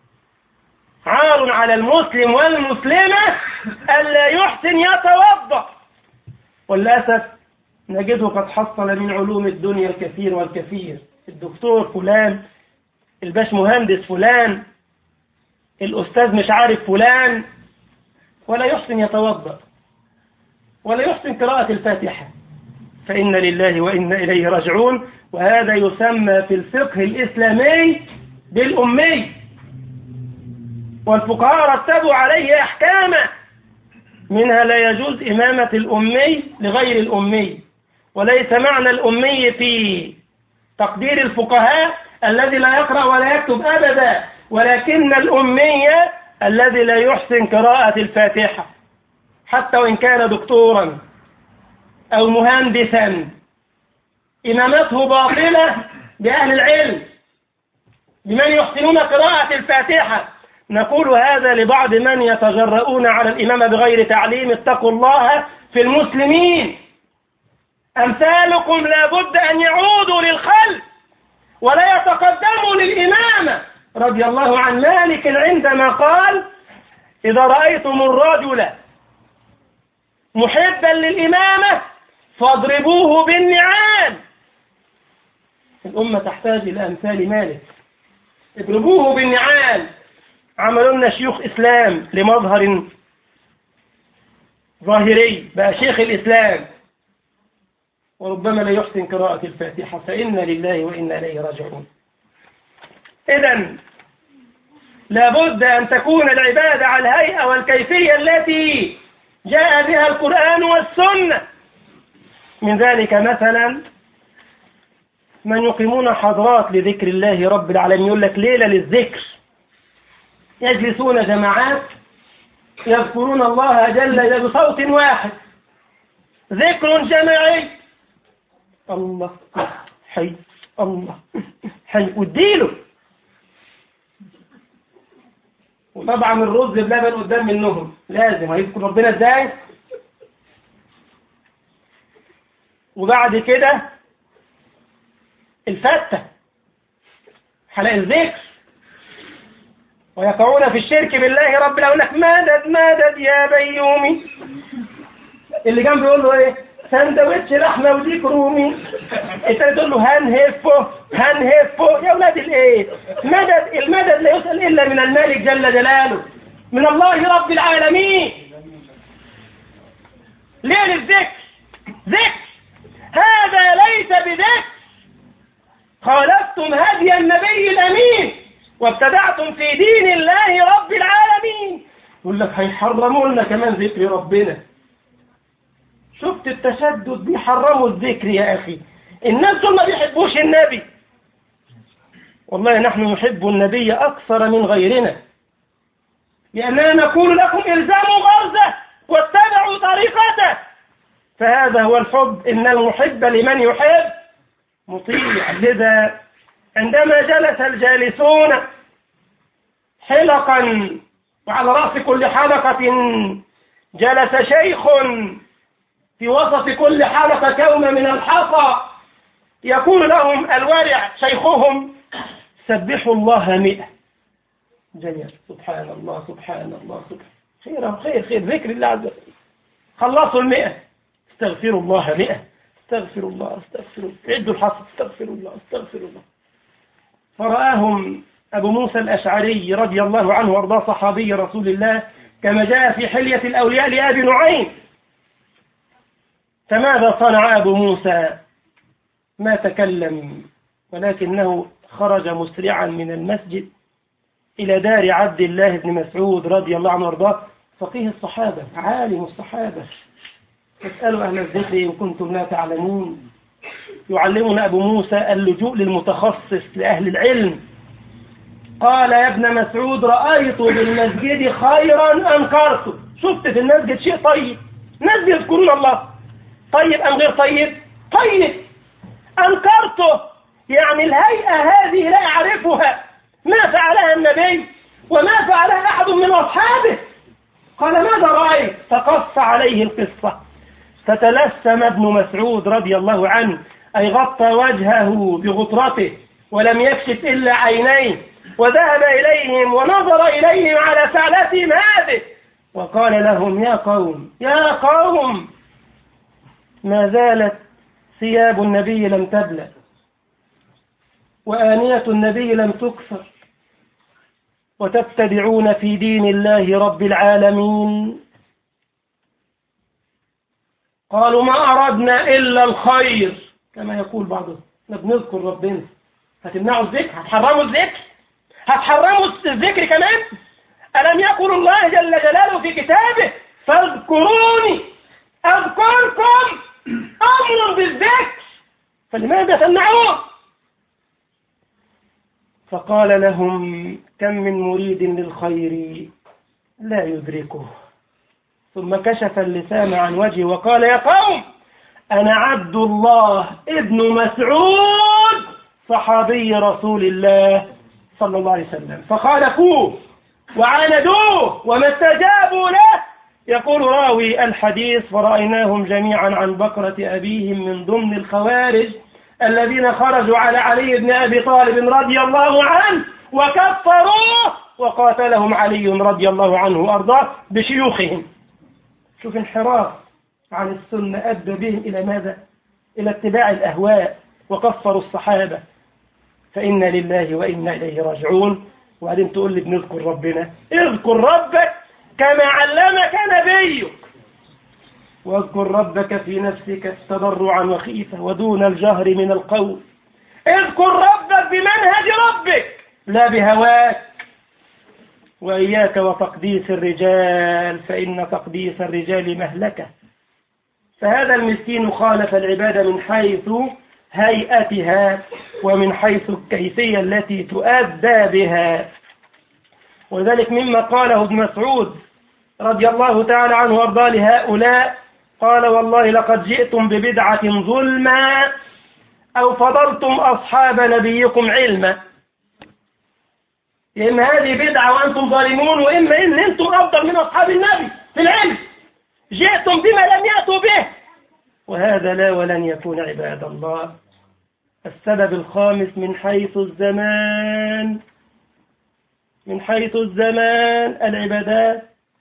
عار على المسلم والمسلمة ألا يحسن يتوضأ. والأسف نجده قد حصل من علوم الدنيا الكثير والكثير، الدكتور فلان، الباش مهندس فلان، الأستاذ مش عارف فلان، ولا يحسن يتوضأ ولا يحسن قراءة الفاتحة. فإن لله وإنا إليه راجعون. وهذا يسمى في الفقه الإسلامي بالأمي، والفقهاء رتبوا عليه أحكاما، منها لا يجوز إمامة الأمي لغير الأمي. وليس معنى الأمي في تقدير الفقهاء الذي لا يقرأ ولا يكتب أبدا، ولكن الأمي الذي لا يحسن قراءة الفاتحة حتى وإن كان دكتورا أو مهندسا، إمامته باطلة بأهل العلم بمن يحسنون قراءة الفاتحة. نقول هذا لبعض من يتجرؤون على الإمامة بغير تعليم. اتقوا الله في المسلمين، أمثالكم لا بد أن يعودوا للخلف ولا يتقدموا للإمامة. رضي الله عن مالك عندما قال: إذا رأيتم الرجل محبا للإمامة فاضربوه بالنعال. الأمة تحتاج إلى أمثال مالك، اضربوه بالنعال. عملوا لنا شيوخ إسلام لمظهر ظاهري، بقى شيخ الإسلام وربما لا يحسن قراءة الفاتحة، فإنا لله وإنا إليه راجعون. إذن لابد أن تكون العبادة على الهيئة والكيفية التي جاء بها القرآن والسنة. من ذلك مثلا من يقيمون حضرات لذكر الله رب العالمين، يقول لك ليلة للذكر، يجلسون جماعات يذكرون الله جل جلاله بصوت واحد، ذكر جماعي، الله حي الله حي، واديله. وطبعا الرز بلبن قدام منهم، لازم هيذكر ربنا ازاي. وبعد كده الفتة حلقة الذكر، ويقعون في الشرك بالله رب العالمين، لك مدد مدد يا بيومي. اللي جنبه يقول له ايه؟ سندوتش لحمه وديك رومي. انت تقول له هنهفه هنهفه. يا ولاد الايه؟ مدد، المدد لا يسأل الا من الملك جل جلاله، من الله رب العالمين. ليه للذكر؟ ذكر هذا ليس بذكر. خالفتم هدي النبي الامين وابتدعتم في دين الله رب العالمين. يقول لك هيحرموا لنا كمان ذكر ربنا. شفت التشدد؟ بيحرموا الذكر يا أخي. الناس دول ما بيحبوش النبي. والله نحن نحب النبي أكثر من غيرنا، لأننا نقول لكم إلزاموا غرزه واتبعوا طريقته، فهذا هو الحب. إن المحب لمن يحب مطيع. لذا عندما جلس الجالسون حلقا وعلى رأس كل حلقة جلس شيخ في وسط كل حلقة كوم من الحصى، يقول لهم الورع شيخهم: سبحوا الله 100. جميل، سبحان الله سبحان الله سبحان خير خير ذكر الله عز وجل. خلصوا 100، استغفروا الله 100، استغفر الله استغفر الله، عدوا الحصى، استغفر الله استغفر الله. فرآهم أبو موسى الأشعري رضي الله عنه وارضاه، صحابي رسول الله، كما جاء في حلية الأولياء لأبي نعيم. فماذا صنع أبو موسى؟ ما تكلم، ولكنه خرج مسرعا من المسجد إلى دار عبد الله بن مسعود رضي الله عنه وارضاه، فقيه الصحابة، عالم الصحابة. فاسألوا أهل الذكر إن كنتم لا تعلمون. يعلمنا أبو موسى اللجوء للمتخصص لأهل العلم. قال: يا ابن مسعود، رأيت بالمسجد خيرا أنكرته. شفت في المسجد شيء طيب، ناس بيذكرون الله، طيب أم غير طيب؟ طيب. أنكرته يعني الهيئة هذه لا أعرفها، ما فعلها النبي وما فعلها أحد من أصحابه. قال: ماذا رأيت؟ فقص عليه القصة. فتلثم ابن مسعود رضي الله عنه، أي غطى وجهه بغطرته ولم يكشف إلا عينيه، وذهب إليهم ونظر إليهم على فعلتهم هذه، وقال لهم: يا قوم يا قوم، ما زالت ثياب النبي لم تبلى، وآنية النبي لم تكسر، وتبتدعون في دين الله رب العالمين. قالوا ما أردنا إلا الخير، كما يقول بعضهم. احنا بنذكر ربنا، هتمنعوا الذكر؟ هتحرموا الذكر؟ هتحرموا الذكر كمان؟ ألم يقل الله جل جلاله في كتابه فاذكروني أذكركم؟ أمر بالذكر، فلماذا تمنعوه؟ فقال لهم كم من مريد للخير لا يدركه. ثم كشف اللسان عن وجهه وقال يا قوم أنا عبد الله ابن مسعود صحابي رسول الله صلى الله عليه وسلم، فخالفوه وعاندوه وما استجابوا له. يقول راوي الحديث فرأيناهم جميعا عن بكرة أبيهم من ضمن الخوارج الذين خرجوا على علي بن أبي طالب رضي الله عنه وكفروه، وقاتلهم علي رضي الله عنه وأرضاه بشيوخهم. شوف انحراف عن السنة أدى بهم إلى ماذا؟ إلى اتباع الأهواء، وكفروا الصحابة. فإنا لله وإنا إليه راجعون. وبعدين تقول لي بنذكر ربنا، اذكر ربك كما علمك نبيك، واذكر ربك في نفسك تضرعا وخيفة ودون الجهر من القول. اذكر ربك بمنهج ربك لا بهواك. وإياك وتقديس الرجال فإن تقديس الرجال مهلكة. فهذا المسكين خالف العبادة من حيث هيئتها ومن حيث الكيفية التي تؤدى بها. وذلك مما قاله ابن مسعود رضي الله تعالى عنه وارضاه لهؤلاء، قال والله لقد جئتم ببدعة ظلما أو فضلتم أصحاب نبيكم علما. يا إما هذه بدعة وأنتم ظالمون، وإما إن أنتم أفضل من أصحاب النبي في العلم، جئتم بما لم يأتوا به، وهذا لا ولن يكون عباد الله. السبب الخامس من حيث الزمان، من حيث الزمان العبادات.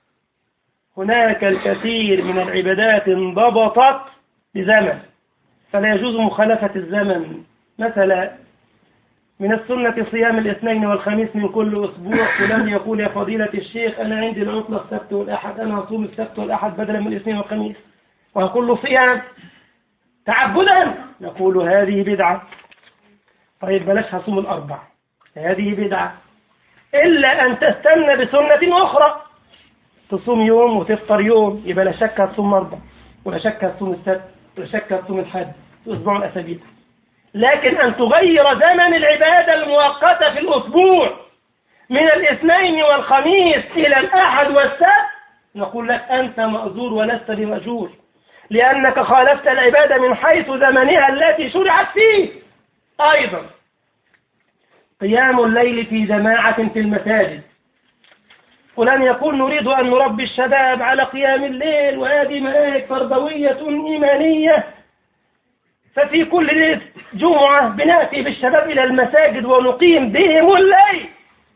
هناك الكثير من العبادات انضبطت بزمن، فلا يجوز مخالفة الزمن. مثلا من السنة صيام الاثنين والخميس من كل أسبوع. فلان يقول يا فضيلة الشيخ أنا عندي العطلة السبت والأحد، أنا هصوم السبت والأحد بدلا من الاثنين والخميس، وهقول له صيام تعبدا. نقول هذه بدعة. طيب بلاش هصوم الأربع، هذه بدعة. إلا أن تستنى بسنة أخرى، تصوم يوم وتفطر يوم، يبقى لا شك هتصوم أربع، ولا شك هتصوم السبت، ولا شك هتصوم الحد في أسبوع الأسابيع. لكن أن تغير زمن العبادة المؤقتة في الأسبوع من الاثنين والخميس إلى الأحد والسبت، نقول لك أنت مأجور ولست بمأجور، لأنك خالفت العبادة من حيث زمنها التي شرعت فيه. أيضا قيام الليل في جماعة في المساجد. فلان يقول نريد أن نربي الشباب على قيام الليل، وهذه مناهج تربوية إيمانية، ففي كل جمعة بنأتي بالشباب إلى المساجد ونقيم بهم الليل.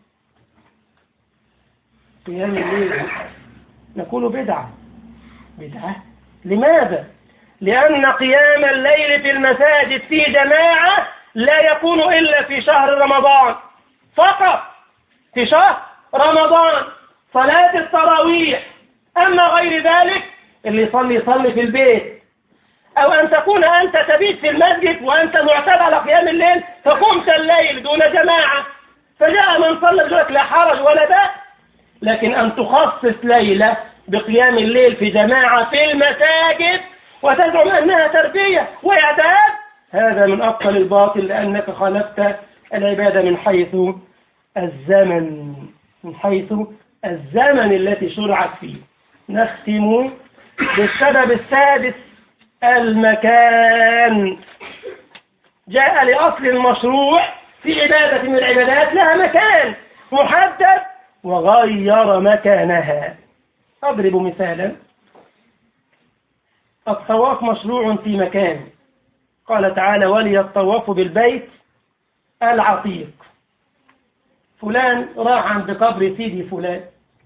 قيام الليل نقول بدعة. بدعة لماذا؟ لأن قيام الليل في المساجد في جماعة لا يكون إلا في شهر رمضان فقط، في شهر رمضان صلاة التراويح. أما غير ذلك اللي يصلي في البيت، أو أن تكون أنت تبيت في المسجد وأنت معتاد على قيام الليل فقمت الليل دون جماعة، فجاء من صلى لك لا حرج ولا بأس. لكن أن تخصص ليلة بقيام الليل في جماعة في المساجد وتزعم أنها تربية وإعداد، هذا من أبطل الباطل، لأنك خالفت العبادة من حيث الزمن، من حيث الزمن التي شرعت فيه. نختم بالسبب السادس المكان. جاء لأصل المشروع في عبادة من العبادات لها مكان محدد وغير مكانها. أضرب مثالا، الطواف مشروع في مكان، قال تعالى وليطوفوا بالبيت العتيق. فلان راح عند قبر سيدي فلان،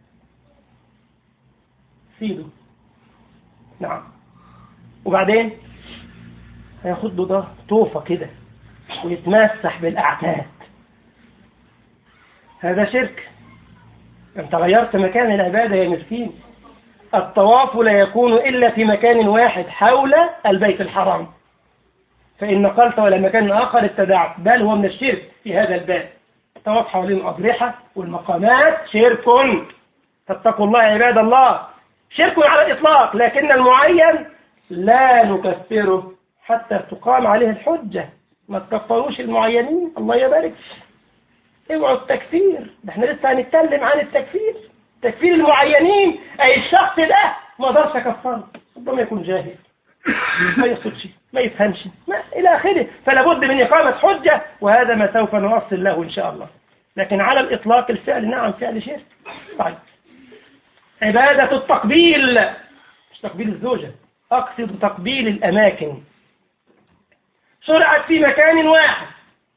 سيده، نعم، وبعدين هياخد له ده طوفة كده ويتمسح بالأعتاد. هذا شرك، انت غيرت مكان العبادة يا مسكين. الطواف لا يكون إلا في مكان واحد حول البيت الحرام، فإن نقلت إلى مكان آخر ابتدعت، بل هو من الشرك في هذا الباب. الطواف حوالين الأضرحة والمقامات شرك، فاتقوا الله عباد الله، شرك على الإطلاق، لكن المعين لا نكفره حتى تقام عليه الحجة. ما تكفروش المعينين، الله يبارك. اوعوا التكفير، احنا لسه هنتكلم عن التكفير. تكفير المعينين أي الشخص ده ما اقدرش اكفره، ربما يكون جاهل، ما يقصدش، ما يفهمش، ما إلى آخره، فلا بد من إقامة حجة، وهذا ما سوف نوصل له إن شاء الله. لكن على الإطلاق الفعل نعم فعل شرك. طيب، عبادة التقبيل، مش تقبيل الزوجة، أقصد تقبيل الأماكن، شرعت في مكان واحد،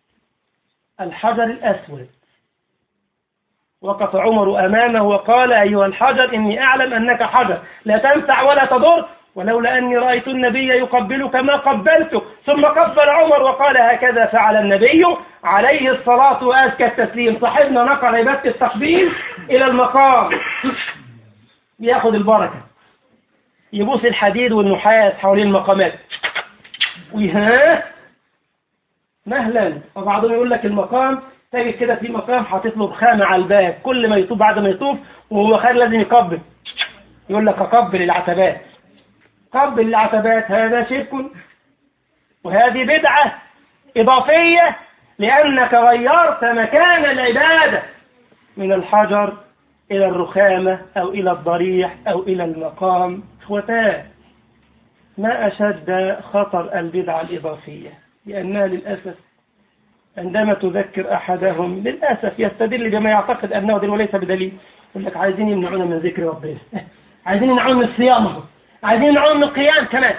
الحجر الأسود. وقف عمر أمامه وقال: أيها الحجر إني أعلم أنك حجر لا تنفع ولا تضر، ولولا أني رأيت النبي يقبلك ما قبلتك. ثم قبل عمر وقال: هكذا فعل النبي عليه الصلاة وأزكى التسليم. صاحبنا نقل عبادة التقبيل إلى المقام، يأخذ البركة، يبوس الحديد والنحاس حوالين المقامات ويها مهلا. وبعضهم يقول لك المقام تجد كده في مقام حاطط له رخامة على الباب، كل ما يطوف بعد ما يطوف وهو خارج لازم يقبل، يقول لك أقبل العتبات. قبل العتبات هذا شرك، وهذه بدعة إضافية، لأنك غيرت مكان العبادة من الحجر إلى الرخامة أو إلى الضريح أو إلى المقام. إخوتان، ما أشد خطر البدعة الإضافية، لأنها للأسف عندما تذكر أحدهم للأسف يستدل بما يعتقد أنه دين وليس بدليل. يقول لك عايزين يمنعونا من ذكر ربنا، عايزين يمنعونا من الصيام، عايزين يمنعونا من القيام كمان.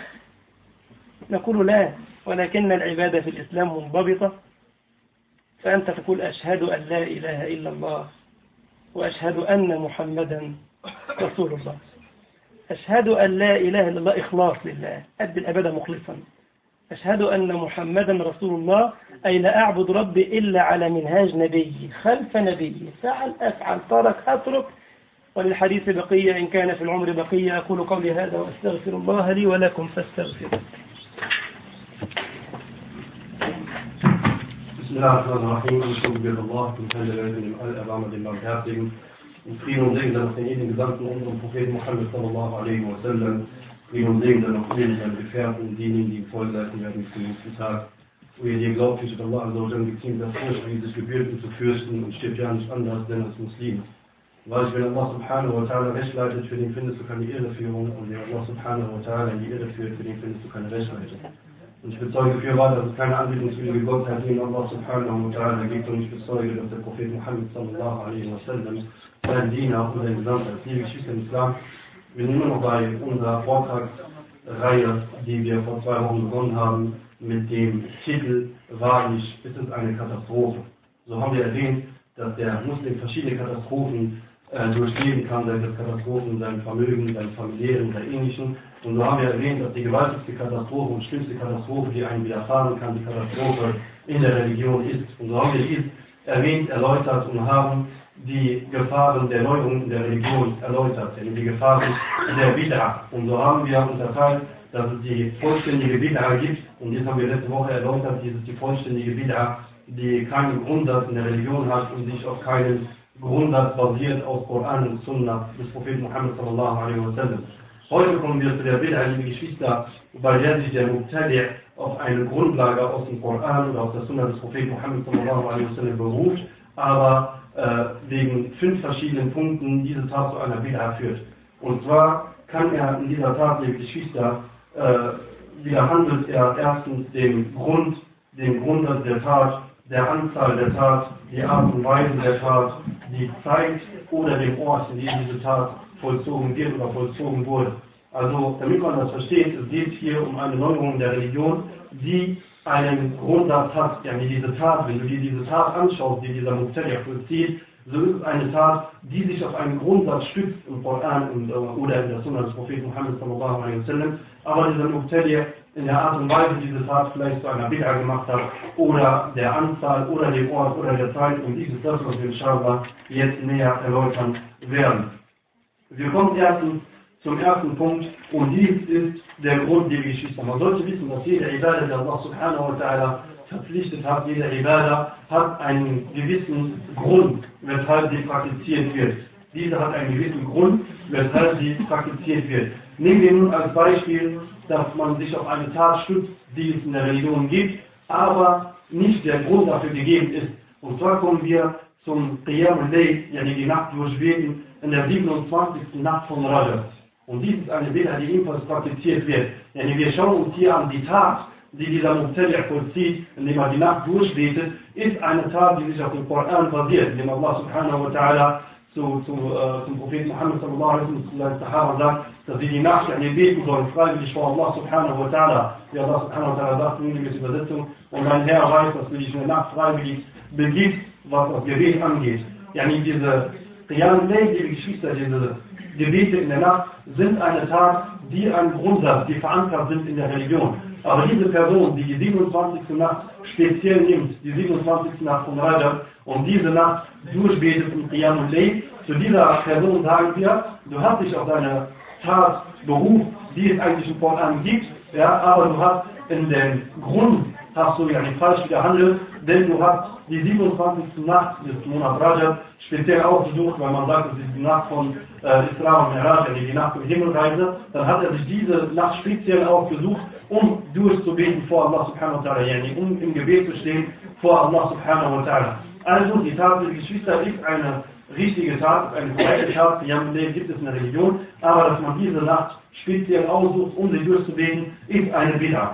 نقول لا، ولكن العبادة في الإسلام منضبطة. فأنت تقول: أشهد أن لا إله إلا الله وأشهد أن محمدا رسول الله. أشهد أن لا إله إلا الله إخلاص لله، أدي العبادة مخلصا. أشهد أن محمدا رسول الله، أي لا أعبد ربي إلا على منهاج نبي، خلف نبي، فعل أفعل، ترك أترك. وللحديث بقية إن كان في العمر بقية. أقول قولي هذا وأستغفر الله لي ولكم فاستغفروا. Bismillahirrahmanirrahim. Ich bin Allah, ich bin der Welt in dem Allerbarmen, den Barmherzigen. Und Frieden und Segen dann auf den jeden Gesandten, unserem Propheten Muhammad sallallahu alaihi wa sallam. Frieden und Segen dann auf jeden seine Gefährten, diejenigen, die ihm vollseiten werden für den nächsten Tag. Wo ihr dir glaubt, wie Allah also dann geziemt davor, wie sich gebührt zu fürsten und stirbt ja nicht anders, denn als Muslim. Weil wenn Allah subhanahu wa ta'ala Recht leitet, für den findest du keine Irreführung, und wenn Allah subhanahu wa ta'ala in die Irre führt, für den findest du keine Rechtleitung. Und ich bezeuge für wahr, dass es keine anbetungswürdige Gottheit in Allah subhanahu wa ta'ala gibt, und ich bezeuge, dass der Prophet Muhammad sallallahu alaihi wa sallam sein Diener und sein Gesandter ist. Liebe Geschwister im Islam, wir sind immer noch bei unserer Vortragsreihe, die wir vor 2 Wochen begonnen haben, mit dem Titel Wahrlich ist es eine Katastrophe. So haben wir erwähnt, dass der Muslim verschiedene Katastrophen durchleben kann, sei es Katastrophen, sein Vermögen, sein familiären, sein ähnlichen. Und so haben wir erwähnt, dass die gewaltigste Katastrophe und schlimmste Katastrophe, die einem widerfahren kann, die Katastrophe in der Religion ist. Und so haben wir dies erwähnt, erläutert und haben die Gefahren der Neuerung in der Religion erläutert, denn die Gefahren der Bid'a. Und so haben wir unterteilt, dass es die vollständige Bid'a gibt, und jetzt haben wir letzte Woche erläutert, dies ist die vollständige Bid'a, die keinen Grundsatz in der Religion hat und sich auf keinen Grundsatz basiert auf Koran und Sunna des Propheten Muhammad sallallahu alaihi wa sallam. Heute kommen wir zu der Bid'a, liebe Geschwister, bei der sich der Mubtadi' auf eine Grundlage aus dem Koran oder aus der Sunna des Propheten Muhammad sallallahu alaihi wa sallam beruft, aber wegen 5 verschiedenen Punkten diese Tat zu einer Bid'a führt. Und zwar kann er in dieser Tat, liebe Geschwister, widerhandelt er erstens den Grundsatz der Tat, der Anzahl der Tat, die Art und Weise der Tat, die Zeit oder den Ort, in dem diese Tat vollzogen wird oder vollzogen wurde. Also, damit man das versteht, es geht hier um eine Neuerung der Religion, die einen Grundsatz hat. Ja, diese Tat, wenn du dir diese Tat anschaust, die dieser Mubtadi' vollzieht, so ist es eine Tat, die sich auf einen Grundsatz stützt im Koran oder in der Sunna des Propheten Muhammad sallallahu alaihi wa sallam, aber dieser Mubtadi' in der Art und Weise diese Tat vielleicht zu einer Bid'a gemacht hat, oder der Anzahl, oder dem Ort, oder der Zeit, und dies ist das, was wir inshallah jetzt näher erläutern werden. Wir kommen erstens zum ersten Punkt, und dies ist der Grund, liebe Geschwister. Man sollte wissen, dass jede Ibadah, die Allah subhanahu wa ta'ala verpflichtet hat, jede Ibadah hat einen gewissen Grund, weshalb sie praktiziert wird. Diese hat einen gewissen Grund, weshalb sie praktiziert wird. Nehmen wir nun als Beispiel, dass man sich auf eine Tat stützt, die es in der Religion gibt, aber nicht der Grund dafür gegeben ist. Und zwar kommen wir zum Qiyam al-Layl, die Nacht durchbeten, in der 27. Nacht von Rajab. Und dies ist eine Bid'ah, die ebenfalls praktiziert wird. Wir schauen uns hier an, die Tat, die dieser Mubtadi' vollzieht, indem er die Nacht durchbetet, ist eine Tat, die sich auf dem Koran basiert, indem Allah subhanahu wa ta'ala zum Propheten Muhammad sallallahu alaihi wasallam, zu seinen Sahaba sagt, dass sie die Nacht beten sollen, freiwillig vor Allah subhanahu wa ta'ala. Wie Allah subhanahu wa ta'ala sagt, in der Übersetzung, und mein Herr weiß, dass du dich in der Nacht freiwillig begibst, was das Gebet angeht. Diese Qiyam al-Layl, liebe Geschwister, diese Gebete in der Nacht sind eine Tat, die ein Grundsatz, die verankert sind in der Religion. Aber diese Person, die 27. Nacht speziell nimmt, die 27. Nacht von Rajab, und diese Nacht durchbetet im Qiyam al-Layl, zu dieser Person sagen wir, du hast dich auf deine Tat beruft, die es eigentlich im Koran gibt, aber du hast in dem Grund, hast du falsch gehandelt, denn du hast die 27. Nacht des Monat Rajab speziell ausgesucht, weil man sagt, das ist die Nacht von Isra und Mi'raj, die Nacht der Himmelreise, dann hat er sich diese Nacht speziell ausgesucht, um durchzubeten vor Allah subhanahu wa ta'ala, um im Gebet zu stehen vor Allah subhanahu wa ta'ala. Also die Tat der Geschwister ist eine richtige Tat, eine korrekte Tat, die gibt es in der Religion, aber dass man diese Nacht speziell aussucht, um sie durchzubeten, ist eine Bid'ah.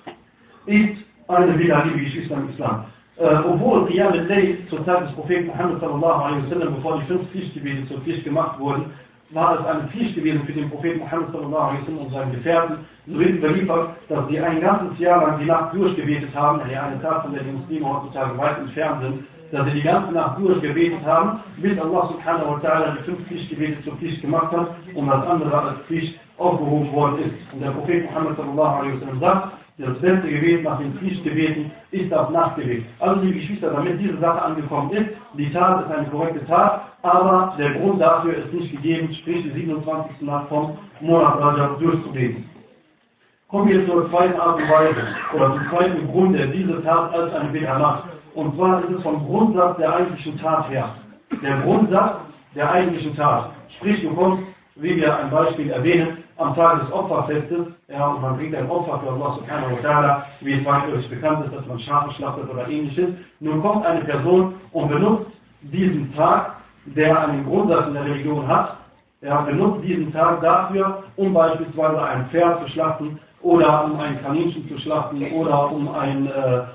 Ist eine Bid'ah, liebe Geschwister im Islam. Obwohl Qiyam al-Layl zur Zeit des Propheten Muhammad sallallahu alaihi wasallam, bevor die 5 Pflichtgebete zur Pflicht gemacht wurden, war es eine Pflicht gewesen für den Propheten Muhammad sallallahu alaihi wasallam und seinen Gefährten. So wird überliefert, dass sie ein ganzes Jahr lang die Nacht durchgebetet haben, eine Tat, von der die Muslime heutzutage weit entfernt sind, dass sie die ganze Nacht durchgebetet haben, bis Allah subhanahu wa ta'ala die 5 Pflichtgebete zur Pflicht gemacht hat und das andere als Pflicht aufgehoben worden ist. Und der Prophet Muhammad sallallahu alaihi wasallam sagt, das beste Gebet nach den Pflichtgebeten ist das Nachtgebet. Also liebe Geschwister, damit diese Sache angekommen ist, die Tat ist eine korrekte Tat, aber der Grund dafür ist nicht gegeben, sprich die 27. Nacht vom Monat Rajab durchzubeten. Kommen wir zur zweiten Art und Weise, oder zum zweiten Grund, der diese Tat als eine Bid'ah macht. Und zwar ist es vom Grundsatz der eigentlichen Tat her. Der Grundsatz der eigentlichen Tat. Sprich, du kommst, wie wir ein Beispiel erwähnen, am Tag des Opferfestes, und man bringt ein Opfer für Allah subhanahu wa ta'ala, wie es weitläufig bekannt ist, dass man Schafe schlachtet oder ähnliches. Nun kommt eine Person und benutzt diesen Tag, der einen Grundsatz in der Religion hat, benutzt diesen Tag dafür, um beispielsweise ein Pferd zu schlachten, oder um ein Kaninchen zu schlachten, oder um ein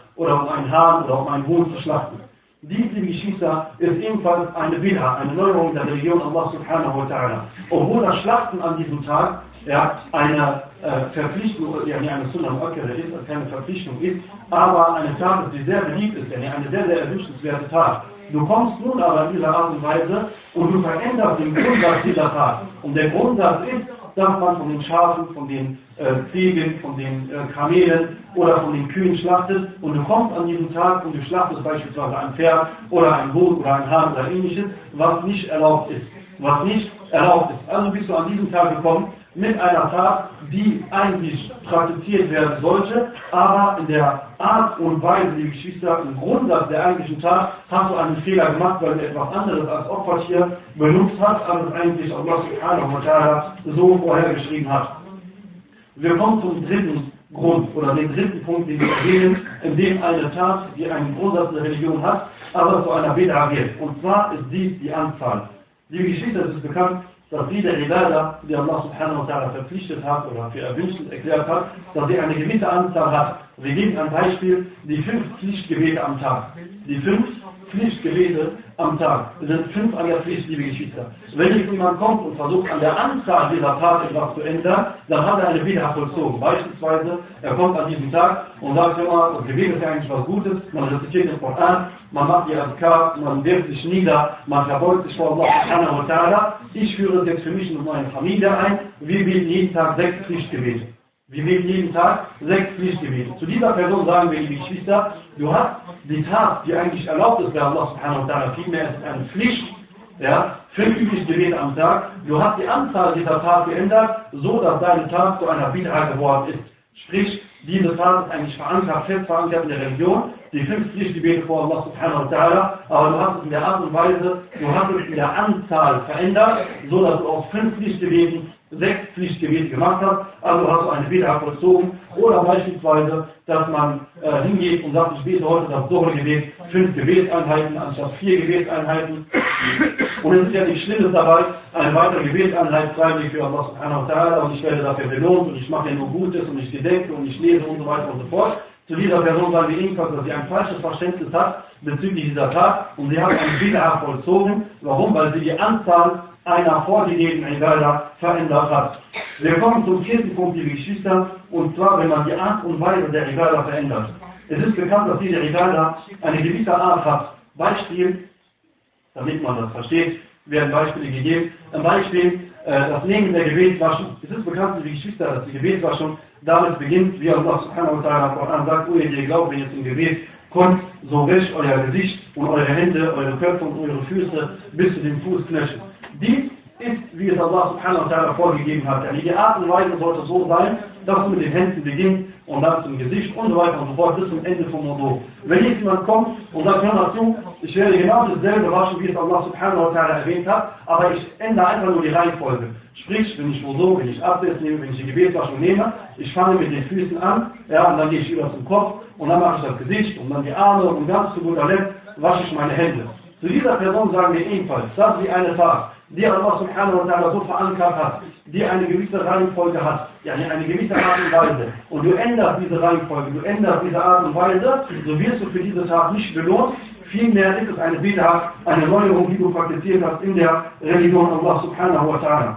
Hahn oder um einen Huhn zu schlachten. Diese Geschwister ist ebenfalls eine Bid'ah, eine Neuerung der Religion Allah subhanahu wa ta'ala. Obwohl das Schlachten an diesem Tag eine Verpflichtung, eine Sunnah Mu'akkada ist, keine Verpflichtung ist, aber eine Tat ist, die sehr beliebt ist, eine sehr, sehr erwünschenswerte Tat. Du kommst nun aber in dieser Art und Weise und du veränderst den Grundsatz dieser Tat. Und der Grundsatz ist, dass man von den Schafen, von den Ziegen, von den Kamelen oder von den Kühen schlachtet und du kommst an diesem Tag und du schlachtest beispielsweise ein Pferd oder ein Huhn oder ein Hahn oder ähnliches, was nicht erlaubt ist. Was nicht erlaubt ist. Also bist du an diesem Tag gekommen mit einer Tat, die eigentlich praktiziert werden sollte, aber in der Art und Weise, die Geschwister, im Grundsatz der eigentlichen Tat, hast du einen Fehler gemacht, weil du etwas anderes als Opfertier benutzt hast, als es eigentlich Allah subhanahu wa ta'ala so vorhergeschrieben hat. Wir kommen zum dritten Grund, oder den dritten Punkt, den wir erwähnen, in dem eine Tat, die einen Grundsatz der Religion hat, aber zu einer Bid'ah wird. Und zwar ist dies die Anzahl. Liebe Geschwister, es ist bekannt, dass jede Ibadah, die Allah subhanahu wa ta'ala verpflichtet hat oder für erwünscht erklärt hat, dass sie eine gewisse Anzahl hat. Wir geben ein Beispiel, die 5 Pflichtgebete am Tag. Die 5 Pflichtgebete am Tag sind 5 an der Pflicht, liebe Geschwister. Wenn jetzt jemand kommt und versucht, an der Anzahl dieser Tat etwas zu ändern, dann hat er eine Bid'ah vollzogen. Beispielsweise, er kommt an diesem Tag und sagt immer, das Gebet ist ja eigentlich was Gutes, man rezitiert den Koran, man macht die Azkar, man wirft sich nieder, man verbeugt sich vor Allah subhanahu wa ta'ala. Ich führe es jetzt für mich und meine Familie ein, wir beten jeden Tag 6 Pflichtgebete. Wir beten jeden Tag 6 Pflichtgebete. Zu dieser Person sagen wir, liebe Geschwister, du hast die Tat, die eigentlich erlaubt ist bei Allah subhanahu wa ta'ala, vielmehr ist eine Pflicht, ja, 5 Gebete am Tag, du hast die Anzahl dieser Tat geändert, so dass deine Tat zu einer Bid'a geworden ist. Sprich, diese Tat ist eigentlich fest verankert in der Religion, die 5 Pflichtgebete vor Allah subhanahu wa ta'ala, aber du hast es in der Art und Weise, du hast es in der Anzahl verändert, so dass du aus 5 Pflichtgebeten 6 Pflichtgebete gemacht hast, also hast du eine Bid'a vollzogen, oder beispielsweise, dass man hingeht und sagt, ich bete heute das Dhuhr-Gebet, 5 Gebetseinheiten anstatt 4 Gebetseinheiten, und es ist ja nichts Schlimmes dabei, eine weitere Gebetseinheit freiwillig für Allah subhanahu wa ta'ala, und ich werde dafür belohnt, und ich mache ja nur Gutes, und ich gedenke, und ich lese, und so weiter und so fort. Zu dieser Person sagen wir ebenfalls, dass sie ein falsches Verständnis hat bezüglich dieser Tat, und sie hat eine Bid'a vollzogen. Warum? Weil sie die Anzahl einer vorgegebenen Ibadah verändert hat. Wir kommen zum 4. Punkt, liebe Geschwister, und zwar, wenn man die Art und Weise der Ibadah verändert. Es ist bekannt, dass jede Ibadah eine gewisse Art hat. Beispiel, damit man das versteht, werden Beispiele gegeben. Ein Beispiel, das Nehmen der Gebetswaschung. Es ist bekannt, liebe Geschwister, dass die Gebetswaschung damit beginnt, wie Allah subhanahu wa ta'ala im Koran sagt, ihr glaubt, wenn ihr zum Gebet kommt, so wäscht euer Gesicht und eure Hände, eure Köpfe und eure Füße bis zu den Fußknöcheln. Dies ist, wie es Allah subhanahu wa ta'ala vorgegeben hat. Ja, die Art und Weise sollte so sein, dass du mit den Händen beginnst und dann zum Gesicht und so weiter und so fort bis zum Ende vom Wudu. Wenn jetzt jemand kommt und sagt, hör mal zu, ich werde genau dasselbe waschen, wie es Allah subhanahu wa ta'ala erwähnt hat, aber ich ändere einfach nur die Reihenfolge. Sprich, wenn ich Wudu, wenn ich Abdest nehme, wenn ich die Gebetswaschung nehme, ich fange mit den Füßen an, ja, und dann gehe ich über zum Kopf und dann mache ich das Gesicht und dann die Arme und ganz zu guter Letzt wasche ich meine Hände. Zu dieser Person sagen wir ebenfalls, dass sie eine Tat, die Allah subhanahu wa ta'ala so verankert hat, die eine gewisse Reihenfolge hat, ja, eine gewisse Art und Weise, und du änderst diese Reihenfolge, du änderst diese Art und Weise, so wirst du für diese Tat nicht belohnt, vielmehr ist es eine Bid'a, eine Neuerung, die du praktiziert hast in der Religion Allah subhanahu wa ta'ala.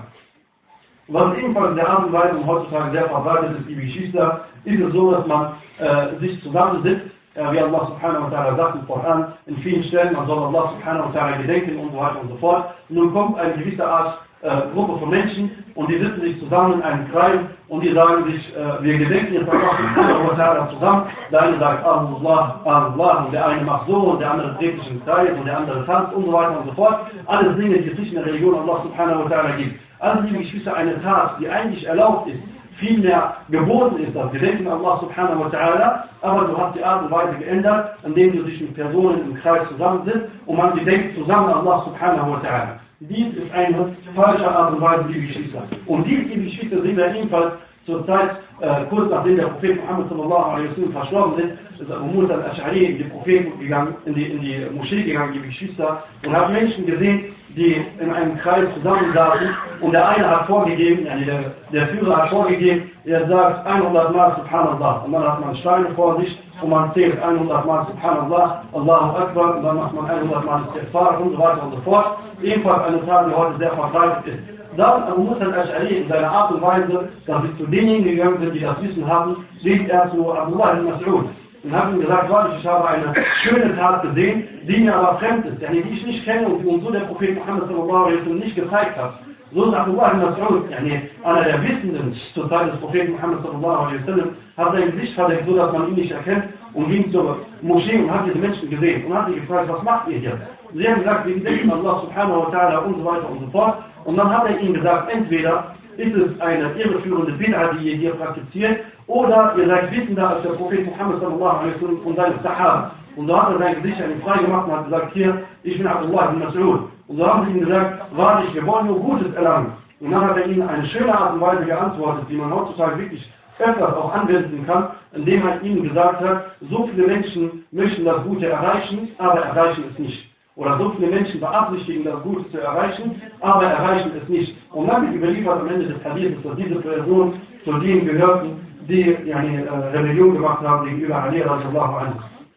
Was ebenfalls in der Art und Weise heutzutage sehr verbreitet ist, liebe Geschwister, ist es so, dass man sich zusammensitzt, wie Allah subhanahu wa ta'ala sagt im Koran, in vielen Stellen, man soll Allah subhanahu wa ta'ala gedenken und so weiter und so fort. Und nun kommt eine gewisse Art Gruppe von Menschen und die sitzen sich zusammen in einem Kreis und die sagen sich, wir gedenken jetzt Allah subhanahu wa ta'ala zusammen. Der eine sagt Allah, Allah, und der eine macht so und der andere dreht sich im Kreis und der andere tanzt und so weiter und so fort. Alles Dinge, die es nicht in der Religion Allah subhanahu wa ta'ala gibt. Also liebe Geschwister, eine Tat, die eigentlich erlaubt ist, vielmehr geboten ist, das Gedenken Allah subhanahu wa ta'ala, aber du hast die Art und Weise geändert, indem du dich mit Personen im Kreis zusammensitzt und man gedenkt zusammen Allah subhanahu wa ta'ala. Dies ist eine falsche Art und Weise, liebe Geschwister. Und dies, liebe Geschwister, sehen wir ebenfalls zur Zeit, kurz nachdem der Prophet Muhammad sallallahu alaihi wasallam verstorben ist Abu Musa al-Ash'ari in die Propheten gegangen, in die Moschee gegangen, liebe Geschwister, und hat Menschen gesehen, die in einem Kreis zusammensaßen, und der eine hat vorgegeben, der Führer hat vorgegeben, er sagt 100 Mal Subhanallah, und dann hat man Steine vor sich und man zählt 100 Mal Subhanallah, Allahu Akbar, und dann macht man 100 Mal Istighfar und so weiter und so fort. Ebenfalls eine Tat, die heute sehr verbreitet ist. Dann Abu Musa al-Ash'ari in seiner Art und Weise, dass sie zu denjenigen gegangen sind, die das Wissen hatten, geht er zu Abdullah ibn Mas'ud und hat ihm gesagt, wahrlich, ich habe eine schöne Tat gesehen, die mir aber fremd ist, die ich nicht kenne und so der Prophet Muhammad sallallahu alaihi wasallam nicht gezeigt hat. So ist Abdullah ibn Mas'ud, einer der Wissenden zur Zeit des Propheten Muhammad sallallahu alaihi wasallam, hat sein Gesicht verdeckt, so dass man ihn nicht erkennt, und ging zur Moschee und hat diese Menschen gesehen und hat sie gefragt, was macht ihr hier? Sie haben gesagt, wir gedenken Allah subhanahu wa ta'ala und so weiter und so fort. Und dann hat er ihnen gesagt, entweder ist es eine irreführende Bid'a, die ihr hier praktiziert, oder ihr seid wissender als der Prophet Muhammad sallallahu alaihi wasallam und seine Sahaba. Und so hat er sein Gesicht an ihn frei gemacht und hat gesagt, hier, ich bin Abdullah ibn Mas'ud. Und so haben sie ihm gesagt, wahrlich, wir wollen nur Gutes erlangen. Und dann hat er ihnen eine schöne Art und Weise geantwortet, die man heutzutage wirklich öfters auch anwenden kann, indem er ihnen gesagt hat, so viele Menschen möchten das Gute erreichen, aber erreichen es nicht. Oder so viele Menschen beabsichtigen, das Gute zu erreichen, aber erreichen es nicht. Und dann wird überliefert am Ende des Hadiths, dass diese Personen zu denen gehörten, die eine Rebellion gemacht haben gegenüber Ali radiallahu anhu.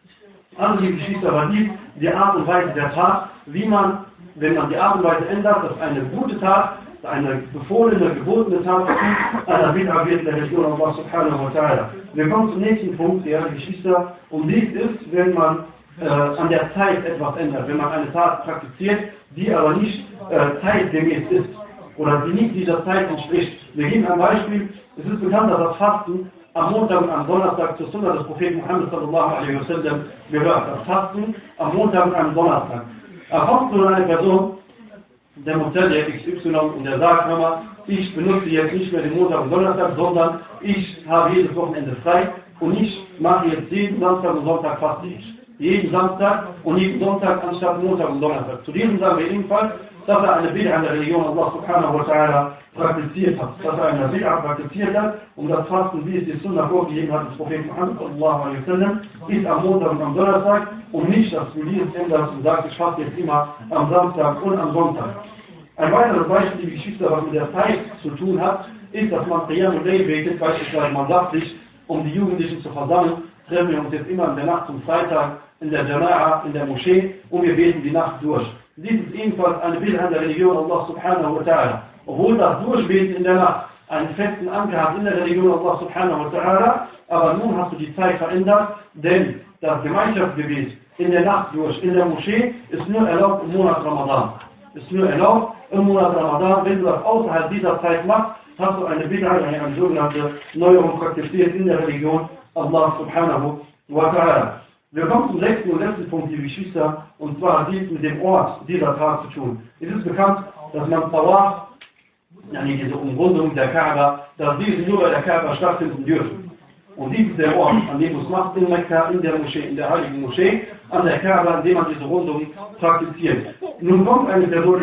Also die Geschichte war die Art und Weise der Tat, wie man, wenn man die Art und Weise ändert, dass eine gute Tat, eine befohlene, gebotene Tat einer Bid'a wird in der Religion Allah subhanahu wa ta'ala. Wir kommen zum nächsten Punkt, die Geschwister, und dies ist, wenn man an der Zeit etwas ändert, wenn man eine Tat praktiziert, die aber nicht zeitgemäß ist oder die nicht dieser Zeit entspricht. Wir geben ein Beispiel. Es ist bekannt, dass das Fasten am Montag und am Donnerstag zur Sunna des Propheten Muhammad sallallahu alaihi wasallam gehört. Das Fasten am Montag und am Donnerstag. Kommt nun eine Person der Mubtadi XY und der sagt, hör mal, ich benutze jetzt nicht mehr den Montag und Donnerstag, sondern ich habe jedes Wochenende frei und ich mache jetzt jeden Samstag und Sonntag faste ich. Jeden Samstag und jeden Sonntag anstatt Montag und Donnerstag. Zu diesem sagen wir ebenfalls, dass er eine Bid'a an der Religion Allah subhanahu wa ta'ala praktiziert hat. Dass er eine Bid'a praktiziert hat und das Fasten, wie es die Sunna vorgegeben hat, des Propheten Muhammad sallallahu alaihi wasallam, ist am Montag und am Donnerstag und nicht, dass du dieses änderst und sagst, ich faste jetzt immer am Samstag und am Sonntag. Ein weiteres Beispiel, die Geschichte, was mit der Zeit zu tun hat, ist, dass man Qiyam al-Layl betet, beispielsweise man sagt sich, um die Jugendlichen zu versammeln, treffen wir uns jetzt immer in der Nacht zum Freitag in der Jama'a, in der Moschee und wir beten die Nacht durch. Dies ist ebenfalls eine Bid'a an der Religion Allah subhanahu wa ta'ala. Obwohl das Durchbeten in der Nacht einen festen Anker hat in der Religion Allah subhanahu wa ta'ala, aber nun hast du die Zeit verändert, denn das Gemeinschaftsgebet in der Nacht durch in der Moschee ist nur erlaubt im Monat Ramadan. Ist nur erlaubt im Monat Ramadan. Wenn du das außerhalb dieser Zeit machst, hast du eine Bid'a, eine sogenannte Neuerung praktiziert in der Religion Allah subhanahu wa ta'ala. Wir kommen zum sechsten und letzten Punkt, liebe Geschwister, und zwar hat dies mit dem Ort dieser Tat zu tun. Es ist bekannt, dass man Tawaf, diese Umrundung der Kaaba, dass diese nur bei der Kaaba stattfinden dürfen. Und dies ist der Ort, an dem du es machst, in Mekka, in der Moschee, in der heiligen Moschee, an der Kaaba, an dem man diese Rundung praktiziert. Nun kommt eine Person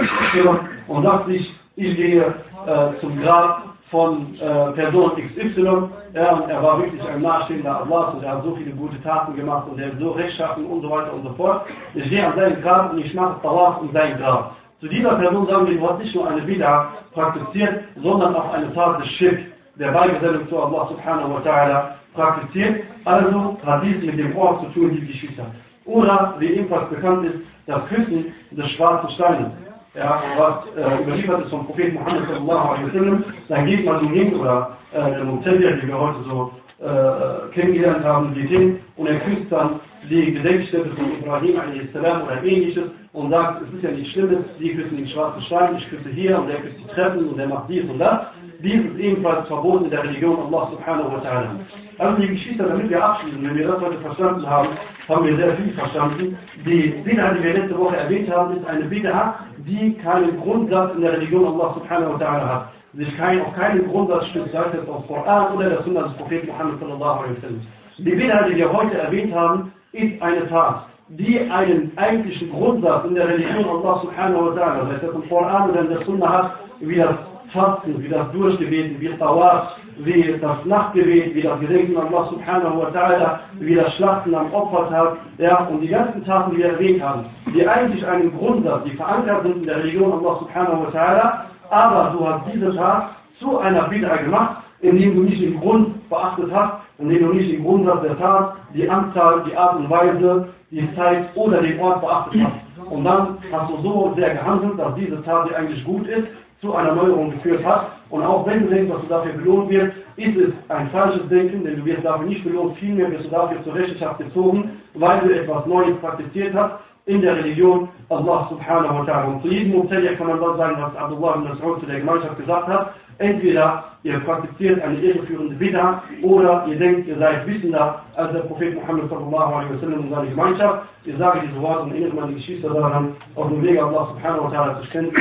und sagt sich, ich gehe zum Grab von Person XY, und er war wirklich ein Nahestehender Allahs und er hat so viele gute Taten gemacht und er ist so rechtschaffen und so weiter und so fort. Ich gehe an sein Grab und ich mache Tawaf um sein Grab. Zu dieser Person sagen wir, du hast nicht nur eine Bid'a praktiziert, sondern auch eine Tat des Schirk, der Beigesellung zu Allah subhanahu wa ta'ala praktiziert. Also hat dies mit dem Ort zu tun, die Geschwister. Oder, wie ebenfalls bekannt ist, das Küssen des schwarzen Steines. Ja, was überliefert ist vom Propheten Muhammad sallallahu alaihi wasallam, dann geht man so hin, oder der Mubtadi', die wir heute so kennengelernt haben, geht hin und er küsst dann die Gedenkstätte von Ibrahim a.s. oder ähnliches und sagt, es ist ja nichts Schlimmes, die küssen den schwarzen Stein, ich küsse hier und der küsst die Treppen und der macht dies und das. Dies ist ebenfalls verboten in der Religion Allah subhanahu wa ta'ala. Also die Geschichte, damit wir abschließen, wenn wir das heute verstanden haben, haben wir sehr viel verstanden. Die Bid'a, die wir letzte Woche erwähnt haben, ist eine Bid'a, die keinen Grundsatz in der Religion Allah subhanahu wa ta'ala hat. Sich auf keinen Grundsatz stützt, sei es aus Koran oder der Sunna des Propheten Muhammad sallallahu alaihi wasallam. Die Bid'a, die wir heute erwähnt haben, ist eine Tat, die einen eigentlichen Grundsatz in der Religion Allah subhanahu wa ta'ala, sei es im Koran oder in der Sunna hat, wie das Fasten, wie das Durchgebeten, wie Tawaf, wie das Nachtgebet, wie das Gedenken an Allah subhanahu wa ta'ala, wie das Schlachten am Opfertag, ja, und die ganzen Taten, die wir erwähnt haben, die eigentlich einen Grundsatz, die verankert sind in der Religion Allah subhanahu wa ta'ala, aber du hast diese Tat zu einer Bid'a gemacht, indem du nicht den Grund beachtet hast, indem du nicht den Grundsatz der Tat, die Anzahl, die Art und Weise, die Zeit oder den Ort beachtet hast. Und dann hast du so sehr gehandelt, dass diese Tat, die eigentlich gut ist, zu einer Neuerung geführt hat. Und auch wenn du denkst, dass du dafür belohnt wirst, ist es ein falsches Denken, denn du wirst dafür nicht belohnt, vielmehr wirst du dafür zur Rechenschaft gezogen, weil du etwas Neues praktiziert hast in der Religion Allah subhanahu wa ta'ala. Und zu jedem Mubtadi' kann man das sagen, was Abdullah ibn Mas'ud zu der Gemeinschaft gesagt hat. Entweder ihr praktiziert eine irreführende Bid'a oder ihr denkt, ihr seid wissender als der Prophet Muhammad sallallahu alaihi wasallam und seine Gemeinschaft. Ich sage diese Worte und erinnere meine Geschwister daran, auf dem Weg Allah subhanahu wa ta'ala zu spenden.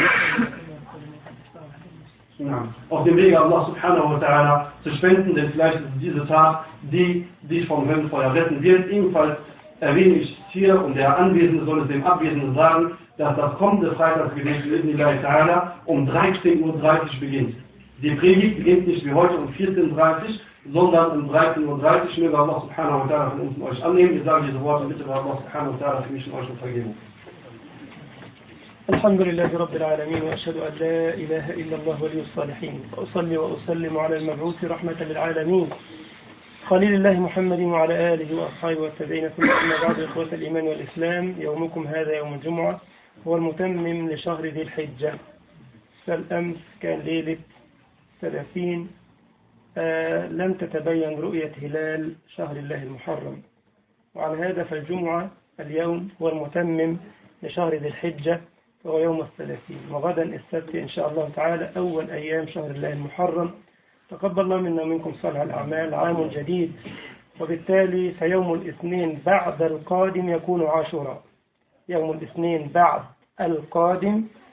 Auf dem Wege Allah subhanahu wa ta'ala zu spenden, denn vielleicht ist diese Tat, die dich vom Höllenfeuer retten wird. Ebenfalls erwähne ich hier, und der Anwesende soll es dem Abwesenden sagen, dass das kommende Freitagsgebet um 13:30 Uhr beginnt. Die Predigt beginnt nicht wie heute um 14:30 Uhr, sondern um 13:30 Uhr. Möge Allah subhanahu wa ta'ala von uns und euch annehmen. Ich sage diese Worte bitte bei Allah subhanahu wa ta'ala für mich und euch um Vergebung. الحمد لله رب العالمين وأشهد أن لا إله إلا الله ولي الصالحين وأصلي وأسلم على المبعوث رحمة للعالمين خليل الله محمد وعلى آله وأصحابه والتابعين ثم أما بعد إخوة الإيمان والإسلام يومكم هذا يوم الجمعة هو المتمم لشهر ذي الحجة. فالأمس كان ليلة 30 لم تتبين رؤية هلال شهر الله المحرم، وعلى هذا فالجمعة اليوم هو المتمم لشهر ذي الحجة وهو يوم 30، وغدا السبت إن شاء الله تعالى أول أيام شهر الله المحرم. تقبل الله منا ومنكم صالح الأعمال. عام جديد، وبالتالي فيوم الاثنين بعد القادم يكون عاشوراء. يوم الاثنين بعد القادم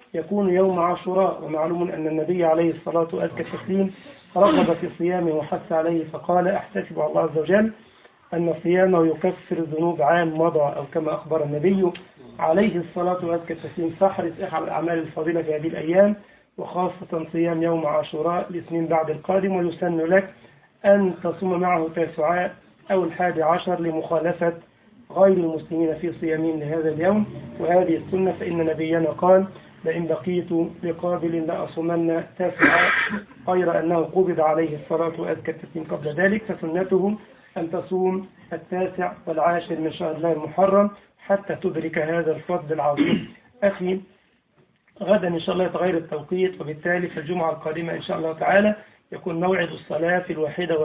يكون يوم عاشوراء. ومعلوم أن النبي عليه الصلاة والسلام رغب في صيامه وحث عليه فقال أحتسب على الله عز وجل أن صيامه يكفر ذنوب عام مضى، أو كما أخبر النبي عليه الصلاة والسلام. فاحرص على الأعمال الفضيلة في هذه الأيام، وخاصة صيام يوم عاشوراء الاثنين بعد القادم. ويسن لك أن تصوم معه تاسعاء أو 11 لمخالفة غير المسلمين في صيامهم لهذا اليوم. وهذه السنة فإن نبينا قال لئن بقيت لقابل لأصومن تاسعاء، غير أنه قبض عليه الصلاة والسلام قبل ذلك. فسنته أن تصوم 9 و10 من شهر الله المحرم حتى تدرك هذا الفضل العظيم. أخي، غدا إن شاء الله يتغير التوقيت، وبالتالي في الجمعة القادمة إن شاء الله تعالى يكون موعد الصلاة في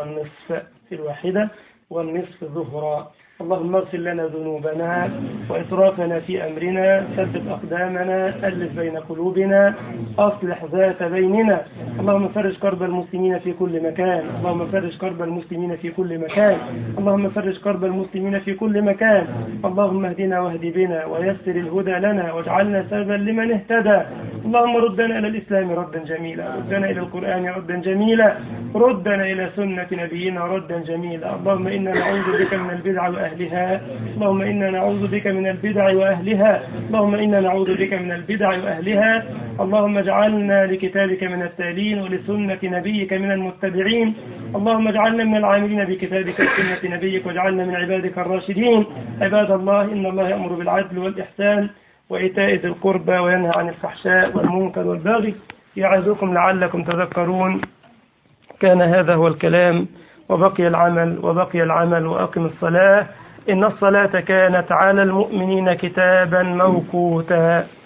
1:30 ظهرا. اللهم اغفر لنا ذنوبنا وإسرافنا في أمرنا، ثبت أقدامنا، ألف بين قلوبنا، أصلح ذات بيننا. اللهم فرج كرب المسلمين في كل مكان، اللهم فرج كرب المسلمين في كل مكان، اللهم فرج كرب المسلمين في كل مكان. اللهم اهدنا واهد بنا ويسر الهدى لنا واجعلنا سببا لمن اهتدى. اللهم ردنا إلى الإسلام ردا جميلا، ردنا إلى القرآن ردا جميلا، ردنا إلى سنة نبينا ردا جميلا. اللهم إنا نعوذ بك من البدع وأهلها، اللهم إنا نعوذ بك من البدع وأهلها، اللهم إنا نعوذ بك من البدع وأهلها. اللهم اجعلنا لكتابك من التالين ولسنة نبيك من المتبعين. اللهم اجعلنا من العاملين بكتابك وسنة نبيك، واجعلنا من عبادك الراشدين. عباد الله، إن الله يأمر بالعدل والإحسان وإيتاء ذي القربى وينهى عن الفحشاء والمنكر والبغي، يعظكم لعلكم تذكرون. كان هذا هو الكلام، وبقي العمل وأقم الصلاة، إن الصلاة كانت على المؤمنين كتابا موقوتا.